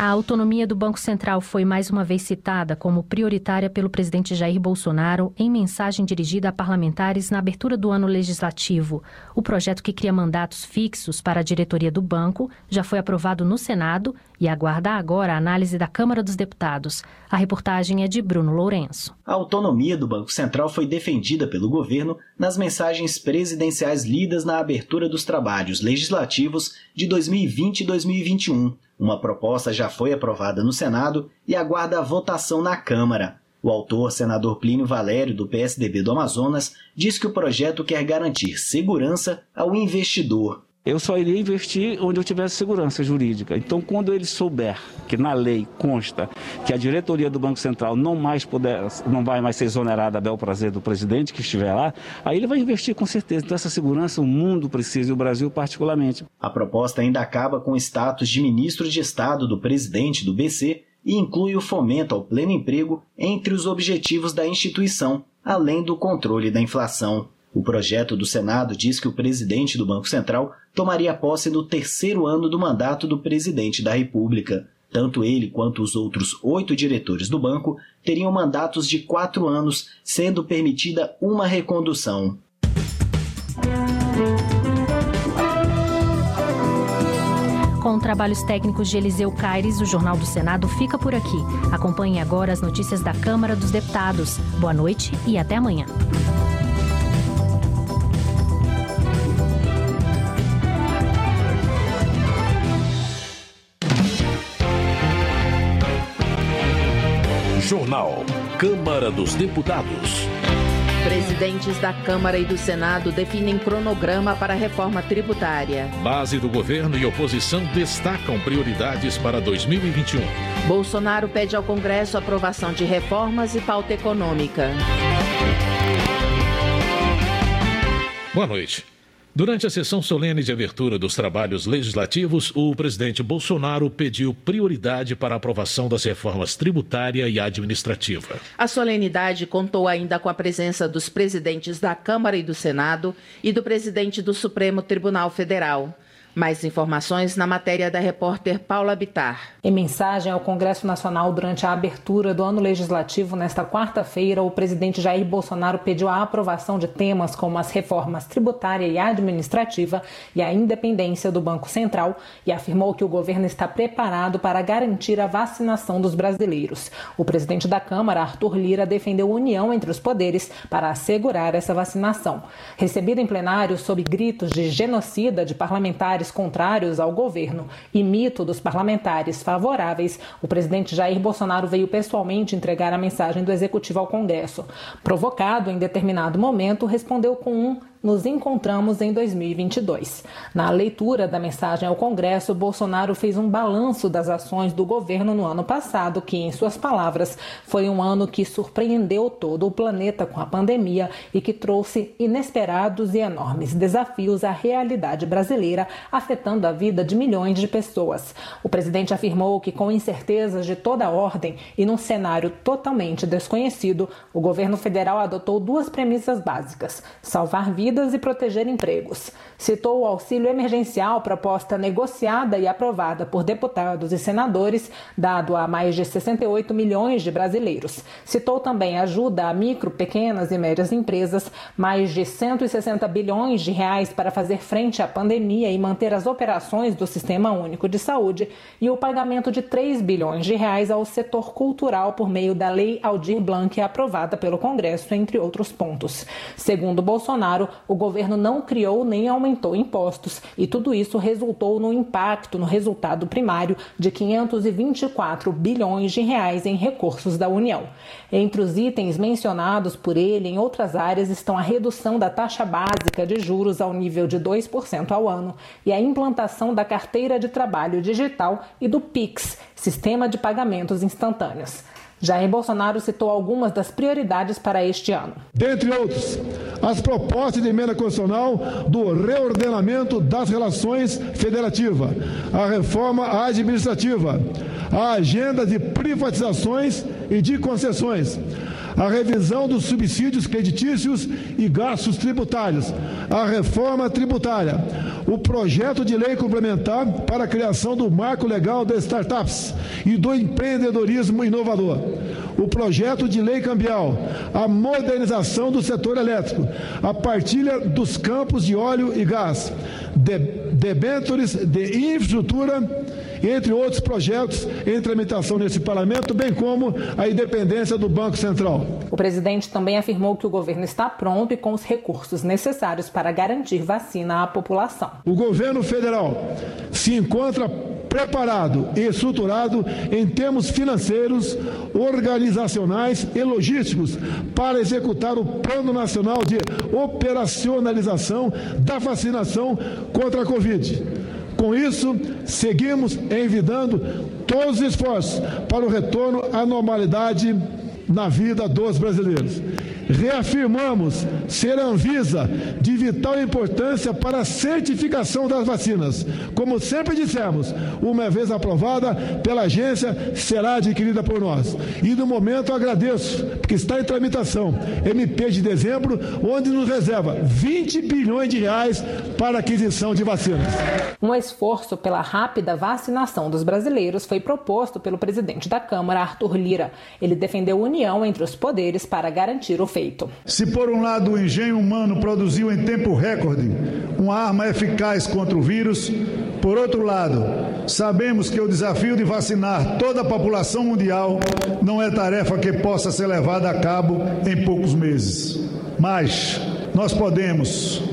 A autonomia do Banco Central foi mais uma vez citada como prioritária pelo presidente Jair Bolsonaro em mensagem dirigida a parlamentares na abertura do ano legislativo. O projeto que cria mandatos fixos para a diretoria do banco já foi aprovado no Senado e aguarda agora a análise da Câmara dos Deputados. A reportagem é de Bruno Lourenço. A autonomia do Banco Central foi defendida pelo governo nas mensagens presidenciais lidas na abertura dos trabalhos legislativos de dois mil e vinte e dois mil e vinte e um. Uma proposta já foi aprovada no Senado e aguarda a votação na Câmara. O autor, senador Plínio Valério, do P S D B do Amazonas, diz que o projeto quer garantir segurança ao investidor. Eu só iria investir onde eu tivesse segurança jurídica. Então, quando ele souber que na lei consta que a diretoria do Banco Central não, mais puder, não vai mais ser exonerada a bel prazer do presidente que estiver lá, aí ele vai investir com certeza. Então, essa segurança o mundo precisa e o Brasil particularmente. A proposta ainda acaba com o status de ministro de Estado do presidente do B C e inclui o fomento ao pleno emprego entre os objetivos da instituição, além do controle da inflação. O projeto do Senado diz que o presidente do Banco Central tomaria posse no terceiro ano do mandato do presidente da República. Tanto ele quanto os outros oito diretores do banco teriam mandatos de quatro anos, sendo permitida uma recondução. Com trabalhos técnicos de Eliseu Caires, o Jornal do Senado fica por aqui. Acompanhe agora as notícias da Câmara dos Deputados. Boa noite e até amanhã. Jornal Câmara dos Deputados. Presidentes da Câmara e do Senado definem cronograma para a reforma tributária. Base do governo e oposição destacam prioridades para dois mil e vinte e um. Bolsonaro pede ao Congresso aprovação de reformas e pauta econômica. Boa noite. Durante a sessão solene de abertura dos trabalhos legislativos, o presidente Bolsonaro pediu prioridade para a aprovação das reformas tributária e administrativa. A solenidade contou ainda com a presença dos presidentes da Câmara e do Senado e do presidente do Supremo Tribunal Federal. Mais informações na matéria da repórter Paula Bittar. Em mensagem ao Congresso Nacional durante a abertura do ano legislativo nesta quarta-feira, o presidente Jair Bolsonaro pediu a aprovação de temas como as reformas tributária e administrativa e a independência do Banco Central e afirmou que o governo está preparado para garantir a vacinação dos brasileiros. O presidente da Câmara, Arthur Lira, defendeu união entre os poderes para assegurar essa vacinação. Recebido em plenário sob gritos de genocida de parlamentares contrários ao governo e mito dos parlamentares favoráveis, o presidente Jair Bolsonaro veio pessoalmente entregar a mensagem do Executivo ao Congresso. Provocado em determinado momento, respondeu com um nos encontramos em dois mil e vinte e dois. Na leitura da mensagem ao Congresso, Bolsonaro fez um balanço das ações do governo no ano passado, que, em suas palavras, foi um ano que surpreendeu todo o planeta com a pandemia e que trouxe inesperados e enormes desafios à realidade brasileira, afetando a vida de milhões de pessoas. O presidente afirmou que, com incertezas de toda ordem e num cenário totalmente desconhecido, o governo federal adotou duas premissas básicas: salvar vidas e proteger empregos. Citou o auxílio emergencial, proposta negociada e aprovada por deputados e senadores, dado a mais de sessenta e oito milhões de brasileiros. Citou também ajuda a micro, pequenas e médias empresas, mais de cento e sessenta bilhões de reais para fazer frente à pandemia e manter as operações do Sistema Único de Saúde e o pagamento de três bilhões de reais ao setor cultural por meio da Lei Aldir Blanc, aprovada pelo Congresso, entre outros pontos. Segundo Bolsonaro, o governo não criou nem aumentou impostos e tudo isso resultou no impacto no resultado primário de quinhentos e vinte e quatro bilhões de reais em recursos da União. Entre os itens mencionados por ele em outras áreas estão a redução da taxa básica de juros ao nível de dois por cento ao ano e a implantação da carteira de trabalho digital e do Pix, sistema de pagamentos instantâneos. Jair Bolsonaro citou algumas das prioridades para este ano. Dentre outros, as propostas de emenda constitucional do reordenamento das relações federativas, a reforma administrativa, a agenda de privatizações e de concessões, a revisão dos subsídios creditícios e gastos tributários, a reforma tributária, o projeto de lei complementar para a criação do marco legal das startups e do empreendedorismo inovador, o projeto de lei cambial, a modernização do setor elétrico, a partilha dos campos de óleo e gás, debêntures de infraestrutura, entre outros projetos em tramitação nesse parlamento, bem como a independência do Banco Central. O presidente também afirmou que o governo está pronto e com os recursos necessários para garantir vacina à população. O governo federal se encontra preparado e estruturado em termos financeiros, organizacionais e logísticos para executar o Plano Nacional de Operacionalização da Vacinação contra a Covid. Com isso, seguimos envidando todos os esforços para o retorno à normalidade na vida dos brasileiros. Reafirmamos ser a Anvisa de vital importância para a certificação das vacinas. Como sempre dissemos, uma vez aprovada pela agência, será adquirida por nós. E no momento agradeço, porque está em tramitação, M P de dezembro, onde nos reserva vinte bilhões de reais para aquisição de vacinas. Um esforço pela rápida vacinação dos brasileiros foi proposto pelo presidente da Câmara, Arthur Lira. Ele defendeu união entre os poderes para garantir o feito. Se por um lado o engenho humano produziu em tempo recorde uma arma eficaz contra o vírus, por outro lado, sabemos que o desafio de vacinar toda a população mundial não é tarefa que possa ser levada a cabo em poucos meses. Mas nós podemos,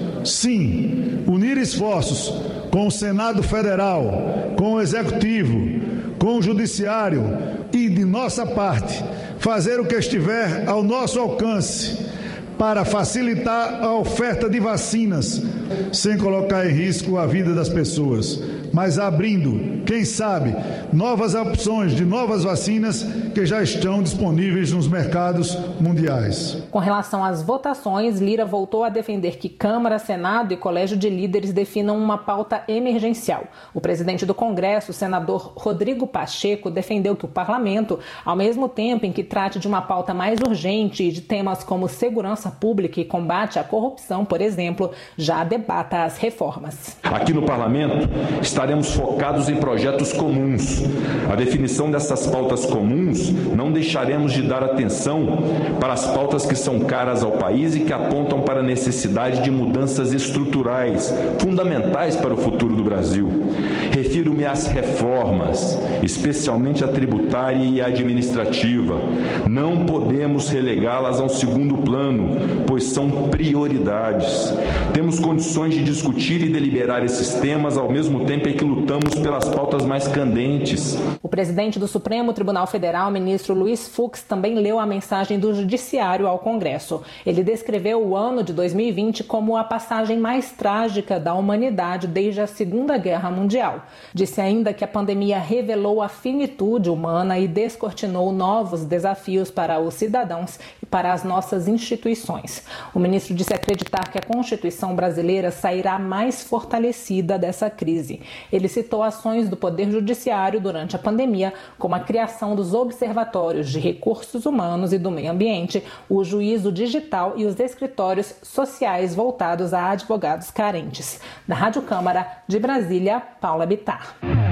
sim, unir esforços com o Senado Federal, com o Executivo, com o Judiciário e, de nossa parte, fazer o que estiver ao nosso alcance para facilitar a oferta de vacinas, sem colocar em risco a vida das pessoas, mas abrindo, quem sabe, novas opções de novas vacinas que já estão disponíveis nos mercados mundiais. Com relação às votações, Lira voltou a defender que Câmara, Senado e Colégio de Líderes definam uma pauta emergencial. O presidente do Congresso, o senador Rodrigo Pacheco, defendeu que o parlamento, ao mesmo tempo em que trate de uma pauta mais urgente e de temas como segurança pública e combate à corrupção, por exemplo, já debata as reformas. Aqui no parlamento, estaremos focados em projetos comuns. A definição dessas pautas comuns, não deixaremos de dar atenção para as pautas que são caras ao país e que apontam para a necessidade de mudanças estruturais, fundamentais para o futuro do Brasil. Refiro-me às reformas, especialmente a tributária e a administrativa. Não podemos relegá-las ao segundo plano, pois são prioridades. Temos condições de discutir e deliberar esses temas ao mesmo tempo em que lutamos pelas pautas mais candentes. O presidente do Supremo Tribunal Federal, ministro Luiz Fux, também leu a mensagem do Judiciário ao Congresso. Ele descreveu o ano de dois mil e vinte como a passagem mais trágica da humanidade desde a Segunda Guerra Mundial. Disse ainda que a pandemia revelou a finitude humana e descortinou novos desafios para os cidadãos e para as nossas instituições. O ministro disse acreditar que a Constituição brasileira sairá mais fortalecida dessa crise. Ele citou ações do Poder Judiciário durante a pandemia, como a criação dos observatórios de recursos humanos e do meio ambiente, o juízo digital e os escritórios sociais voltados a advogados carentes. Da Rádio Câmara, de Brasília, Paula Bittar.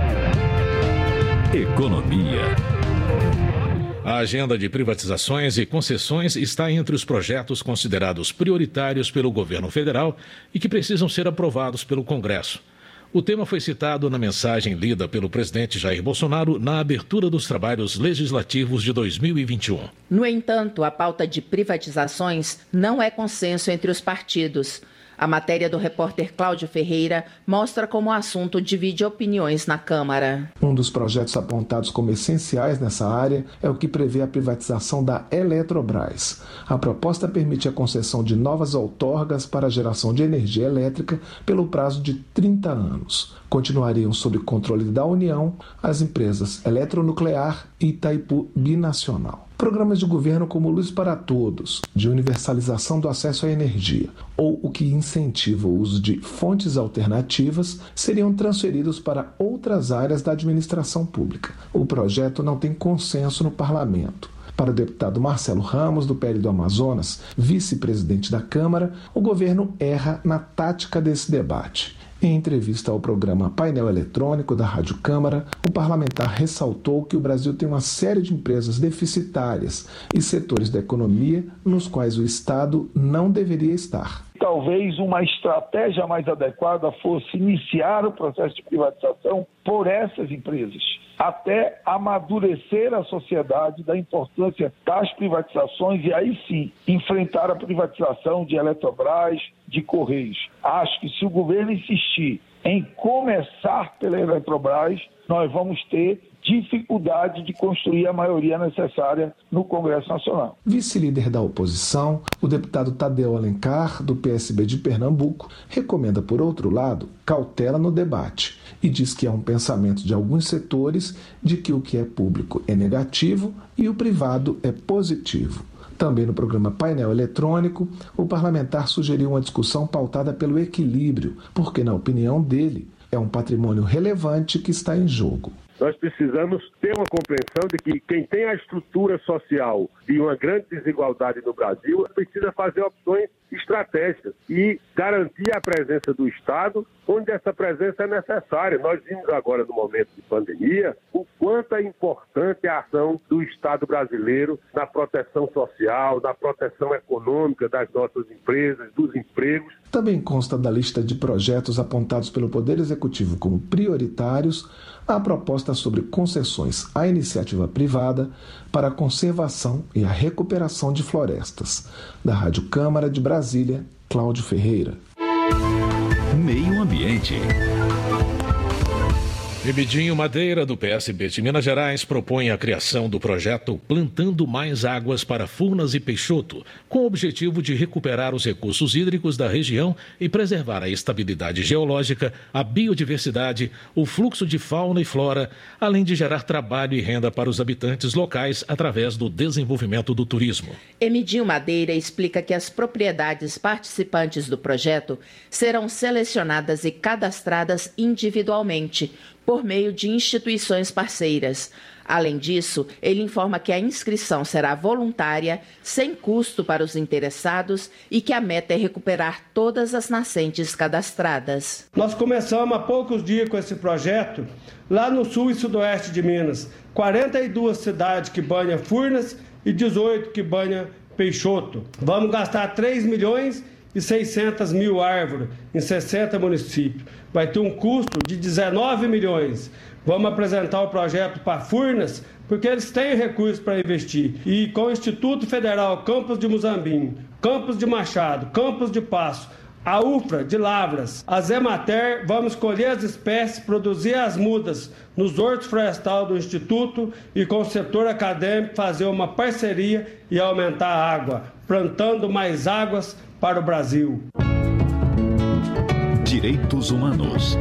Economia. A agenda de privatizações e concessões está entre os projetos considerados prioritários pelo governo federal e que precisam ser aprovados pelo Congresso. O tema foi citado na mensagem lida pelo presidente Jair Bolsonaro na abertura dos trabalhos legislativos de dois mil e vinte e um. No entanto, a pauta de privatizações não é consenso entre os partidos. A matéria do repórter Cláudio Ferreira mostra como o assunto divide opiniões na Câmara. Um dos projetos apontados como essenciais nessa área é o que prevê a privatização da Eletrobras. A proposta permite a concessão de novas outorgas para a geração de energia elétrica pelo prazo de trinta anos. Continuariam sob controle da União as empresas Eletronuclear e Itaipu Binacional. Programas de governo como Luz para Todos, de universalização do acesso à energia, ou o que incentiva o uso de fontes alternativas, seriam transferidos para outras áreas da administração pública. O projeto não tem consenso no parlamento. Para o deputado Marcelo Ramos, do P L do Amazonas, vice-presidente da Câmara, o governo erra na tática desse debate. Em entrevista ao programa Painel Eletrônico da Rádio Câmara, o parlamentar ressaltou que o Brasil tem uma série de empresas deficitárias e setores da economia nos quais o Estado não deveria estar. Talvez uma estratégia mais adequada fosse iniciar o processo de privatização por essas empresas, até amadurecer a sociedade da importância das privatizações e aí sim enfrentar a privatização de Eletrobras, de Correios. Acho que se o governo insistir em começar pela Eletrobras, nós vamos ter dificuldade de construir a maioria necessária no Congresso Nacional. Vice-líder da oposição, o deputado Tadeu Alencar, do P S B de Pernambuco, recomenda, por outro lado, cautela no debate e diz que há um pensamento de alguns setores de que o que é público é negativo e o privado é positivo. Também no programa Painel Eletrônico, o parlamentar sugeriu uma discussão pautada pelo equilíbrio, porque, na opinião dele, é um patrimônio relevante que está em jogo. Nós precisamos ter uma compreensão de que quem tem a estrutura social de uma grande desigualdade no Brasil precisa fazer opções estratégicas e garantir a presença do Estado onde essa presença é necessária. Nós vimos agora, no momento de pandemia, o quanto é importante a ação do Estado brasileiro na proteção social, na proteção econômica das nossas empresas, dos empregos. Também consta da lista de projetos apontados pelo Poder Executivo como prioritários a proposta sobre concessões à iniciativa privada para a conservação e a recuperação de florestas. Da Rádio Câmara de Brasília, Cláudio Ferreira. Meio Ambiente. Emidinho Madeira, do P S B de Minas Gerais, propõe a criação do projeto Plantando Mais Águas para Furnas e Peixoto, com o objetivo de recuperar os recursos hídricos da região e preservar a estabilidade geológica, a biodiversidade, o fluxo de fauna e flora, além de gerar trabalho e renda para os habitantes locais através do desenvolvimento do turismo. Emidinho Madeira explica que as propriedades participantes do projeto serão selecionadas e cadastradas individualmente, por meio de instituições parceiras. Além disso, ele informa que a inscrição será voluntária, sem custo para os interessados e que a meta é recuperar todas as nascentes cadastradas. Nós começamos há poucos dias com esse projeto, lá no sul e sudoeste de Minas. quarenta e duas cidades que banham Furnas e dezoito que banham Peixoto. Vamos gastar três milhões e seiscentas mil árvores em sessenta municípios. Vai ter um custo de dezenove milhões. Vamos apresentar o projeto para Furnas, porque eles têm recursos para investir. E com o Instituto Federal Campos de Muzambinho, Campos de Machado, Campos de Passo, a U F R A de Lavras, a Zemater, vamos colher as espécies, produzir as mudas nos hortos florestais do Instituto e com o setor acadêmico fazer uma parceria e aumentar a água, plantando mais águas para o Brasil. Direitos Humanos.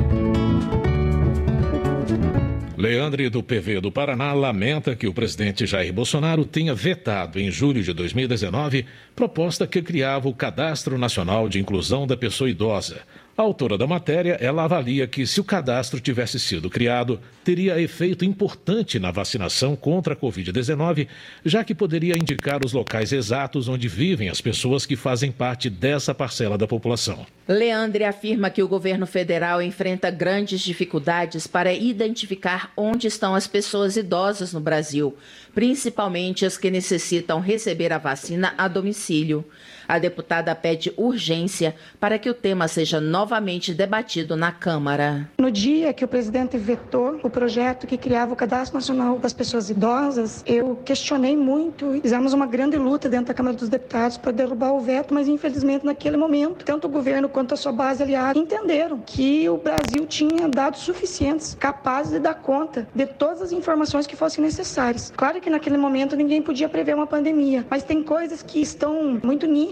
Leandre, do P V do Paraná, lamenta que o presidente Jair Bolsonaro tenha vetado, em julho de dois mil e dezenove, proposta que criava o Cadastro Nacional de Inclusão da Pessoa Idosa. A autora da matéria, ela avalia que, se o cadastro tivesse sido criado, teria efeito importante na vacinação contra a covid dezenove, já que poderia indicar os locais exatos onde vivem as pessoas que fazem parte dessa parcela da população. Leandre afirma que o governo federal enfrenta grandes dificuldades para identificar onde estão as pessoas idosas no Brasil, principalmente as que necessitam receber a vacina a domicílio. A deputada pede urgência para que o tema seja novamente debatido na Câmara. No dia que o presidente vetou o projeto que criava o Cadastro Nacional das Pessoas Idosas, eu questionei muito e fizemos uma grande luta dentro da Câmara dos Deputados para derrubar o veto, mas infelizmente naquele momento, tanto o governo quanto a sua base aliada entenderam que o Brasil tinha dados suficientes, capazes de dar conta de todas as informações que fossem necessárias. Claro que naquele momento ninguém podia prever uma pandemia, mas tem coisas que estão muito nítidas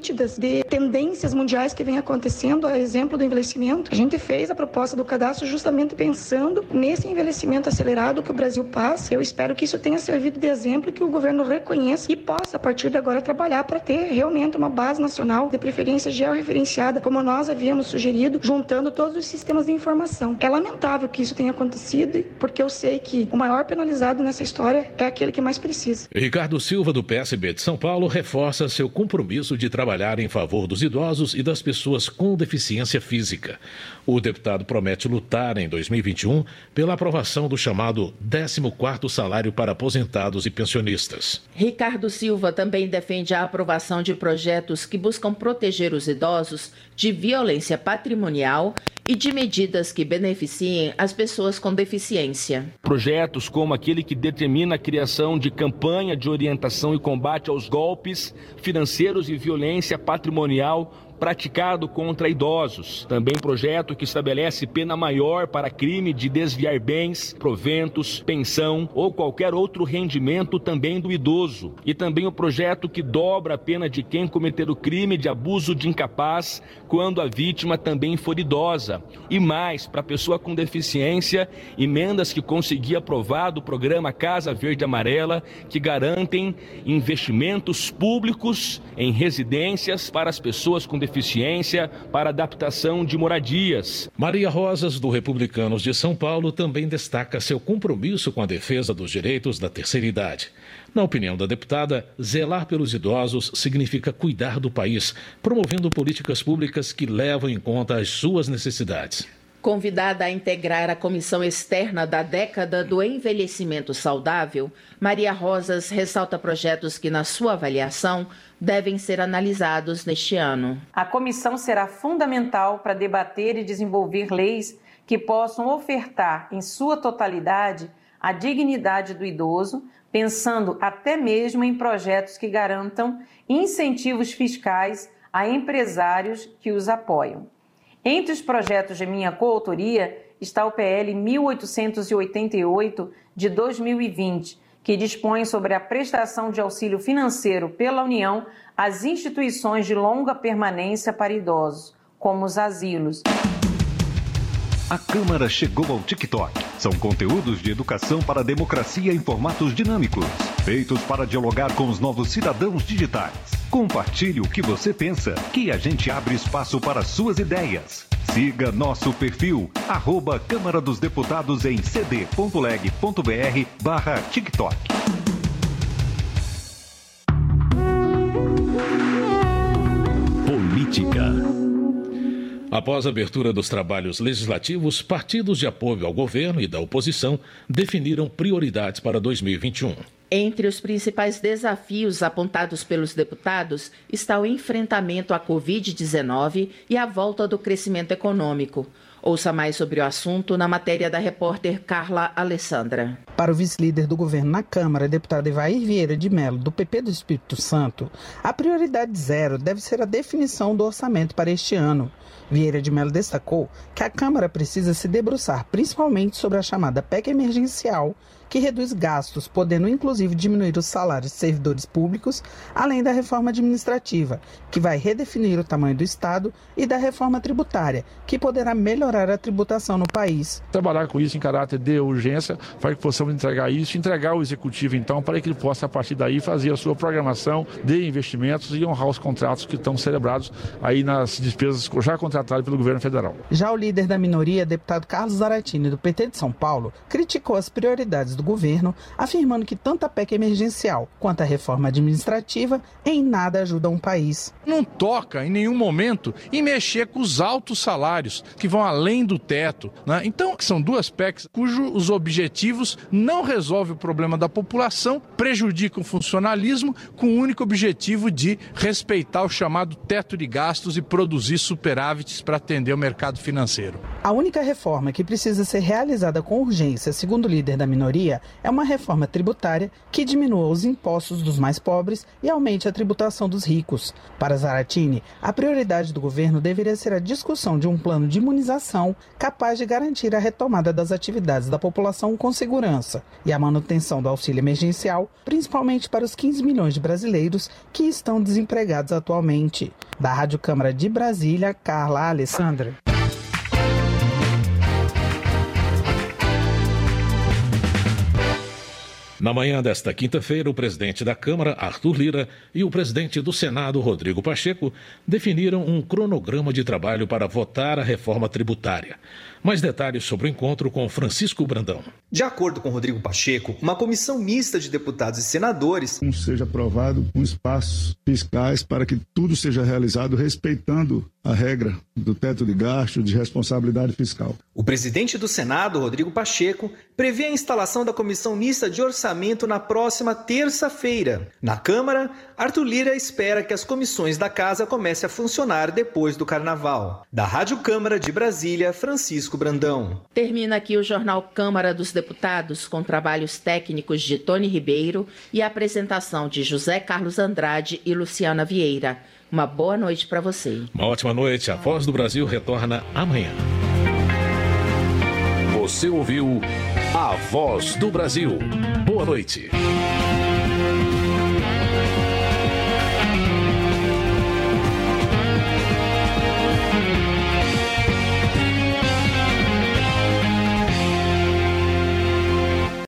nítidas de tendências mundiais que vêm acontecendo, a exemplo do envelhecimento. A gente fez a proposta do cadastro justamente pensando nesse envelhecimento acelerado que o Brasil passa. Eu espero que isso tenha servido de exemplo e que o governo reconheça e possa, a partir de agora, trabalhar para ter realmente uma base nacional de preferência georreferenciada, como nós havíamos sugerido, juntando todos os sistemas de informação. É lamentável que isso tenha acontecido, porque eu sei que o maior penalizado nessa história é aquele que mais precisa. Ricardo Silva, do P S B de São Paulo, reforça seu compromisso de trabalhar em favor dos idosos e das pessoas com deficiência física. O deputado promete lutar em dois mil e vinte e um pela aprovação do chamado décimo quarto salário para aposentados e pensionistas. Ricardo Silva também defende a aprovação de projetos que buscam proteger os idosos de violência patrimonial e de medidas que beneficiem as pessoas com deficiência. Projetos como aquele que determina a criação de campanha de orientação e combate aos golpes financeiros e violência patrimonial praticado contra idosos. Também projeto que estabelece pena maior para crime de desviar bens, proventos, pensão ou qualquer outro rendimento também do idoso. E também o projeto que dobra a pena de quem cometer o crime de abuso de incapaz quando a vítima também for idosa. E mais, para a pessoa com deficiência, emendas que consegui aprovar do programa Casa Verde Amarela, que garantem investimentos públicos em residências para as pessoas com deficiência, para adaptação de moradias. Maria Rosas, do Republicanos de São Paulo, também destaca seu compromisso com a defesa dos direitos da terceira idade. Na opinião da deputada, zelar pelos idosos significa cuidar do país, promovendo políticas públicas que levam em conta as suas necessidades. Convidada a integrar a comissão externa da década do envelhecimento saudável, Maria Rosas ressalta projetos que, na sua avaliação, devem ser analisados neste ano. A comissão será fundamental para debater e desenvolver leis que possam ofertar, em sua totalidade, a dignidade do idoso, pensando até mesmo em projetos que garantam incentivos fiscais a empresários que os apoiam. Entre os projetos de minha coautoria está o P L mil oitocentos e oitenta e oito de dois mil e vinte, que dispõe sobre a prestação de auxílio financeiro pela União às instituições de longa permanência para idosos, como os asilos. A Câmara chegou ao TikTok. São conteúdos de educação para a democracia em formatos dinâmicos, feitos para dialogar com os novos cidadãos digitais. Compartilhe o que você pensa, que a gente abre espaço para suas ideias. Siga nosso perfil, arroba Câmara dos Deputados em cd.leg.br barra TikTok. Política. Após a abertura dos trabalhos legislativos, partidos de apoio ao governo e da oposição definiram prioridades para dois mil e vinte e um. Entre os principais desafios apontados pelos deputados está o enfrentamento à covid dezenove e a volta do crescimento econômico. Ouça mais sobre o assunto na matéria da repórter Carla Alessandra. Para o vice-líder do governo na Câmara, deputado Evair Vieira de Mello, do P P do Espírito Santo, a prioridade zero deve ser a definição do orçamento para este ano. Vieira de Mello destacou que a Câmara precisa se debruçar principalmente sobre a chamada P E C emergencial, que reduz gastos, podendo inclusive diminuir os salários de servidores públicos, além da reforma administrativa, que vai redefinir o tamanho do Estado, e da reforma tributária, que poderá melhorar a tributação no país. Trabalhar com isso em caráter de urgência, para que possamos entregar isso, entregar ao Executivo, então, para que ele possa, a partir daí, fazer a sua programação de investimentos e honrar os contratos que estão celebrados aí nas despesas já contratadas pelo governo federal. Já o líder da minoria, deputado Carlos Zaratini, do P T de São Paulo, criticou as prioridades do governo, afirmando que tanto a P E C emergencial quanto a reforma administrativa em nada ajudam o país. Não toca em nenhum momento em mexer com os altos salários que vão além do teto, né? Então, são duas P E Cs cujos objetivos não resolvem o problema da população, prejudicam o funcionalismo com o único objetivo de respeitar o chamado teto de gastos e produzir superávites para atender o mercado financeiro. A única reforma que precisa ser realizada com urgência, segundo o líder da minoria, maioria é uma reforma tributária que diminua os impostos dos mais pobres e aumente a tributação dos ricos. Para Zaratini, a prioridade do governo deveria ser a discussão de um plano de imunização capaz de garantir a retomada das atividades da população com segurança e a manutenção do auxílio emergencial, principalmente para os quinze milhões de brasileiros que estão desempregados atualmente. Da Rádio Câmara de Brasília, Carla Alessandra. Na manhã desta quinta-feira, o presidente da Câmara, Arthur Lira, e o presidente do Senado, Rodrigo Pacheco, definiram um cronograma de trabalho para votar a reforma tributária. Mais detalhes sobre o encontro com Francisco Brandão. De acordo com Rodrigo Pacheco, uma comissão mista de deputados e senadores seja aprovado com espaços fiscais para que tudo seja realizado respeitando a regra do teto de gasto, de responsabilidade fiscal. O presidente do Senado, Rodrigo Pacheco, prevê a instalação da comissão mista de orçamento na próxima terça-feira. Na Câmara, Arthur Lira espera que as comissões da casa comecem a funcionar depois do Carnaval. Da Rádio Câmara de Brasília, Francisco Brandão. Termina aqui o Jornal Câmara dos Deputados, com trabalhos técnicos de Tony Ribeiro e a apresentação de José Carlos Andrade e Luciana Vieira. Uma boa noite para você. Uma ótima noite. A Voz do Brasil retorna amanhã. Você ouviu A Voz do Brasil. Boa noite.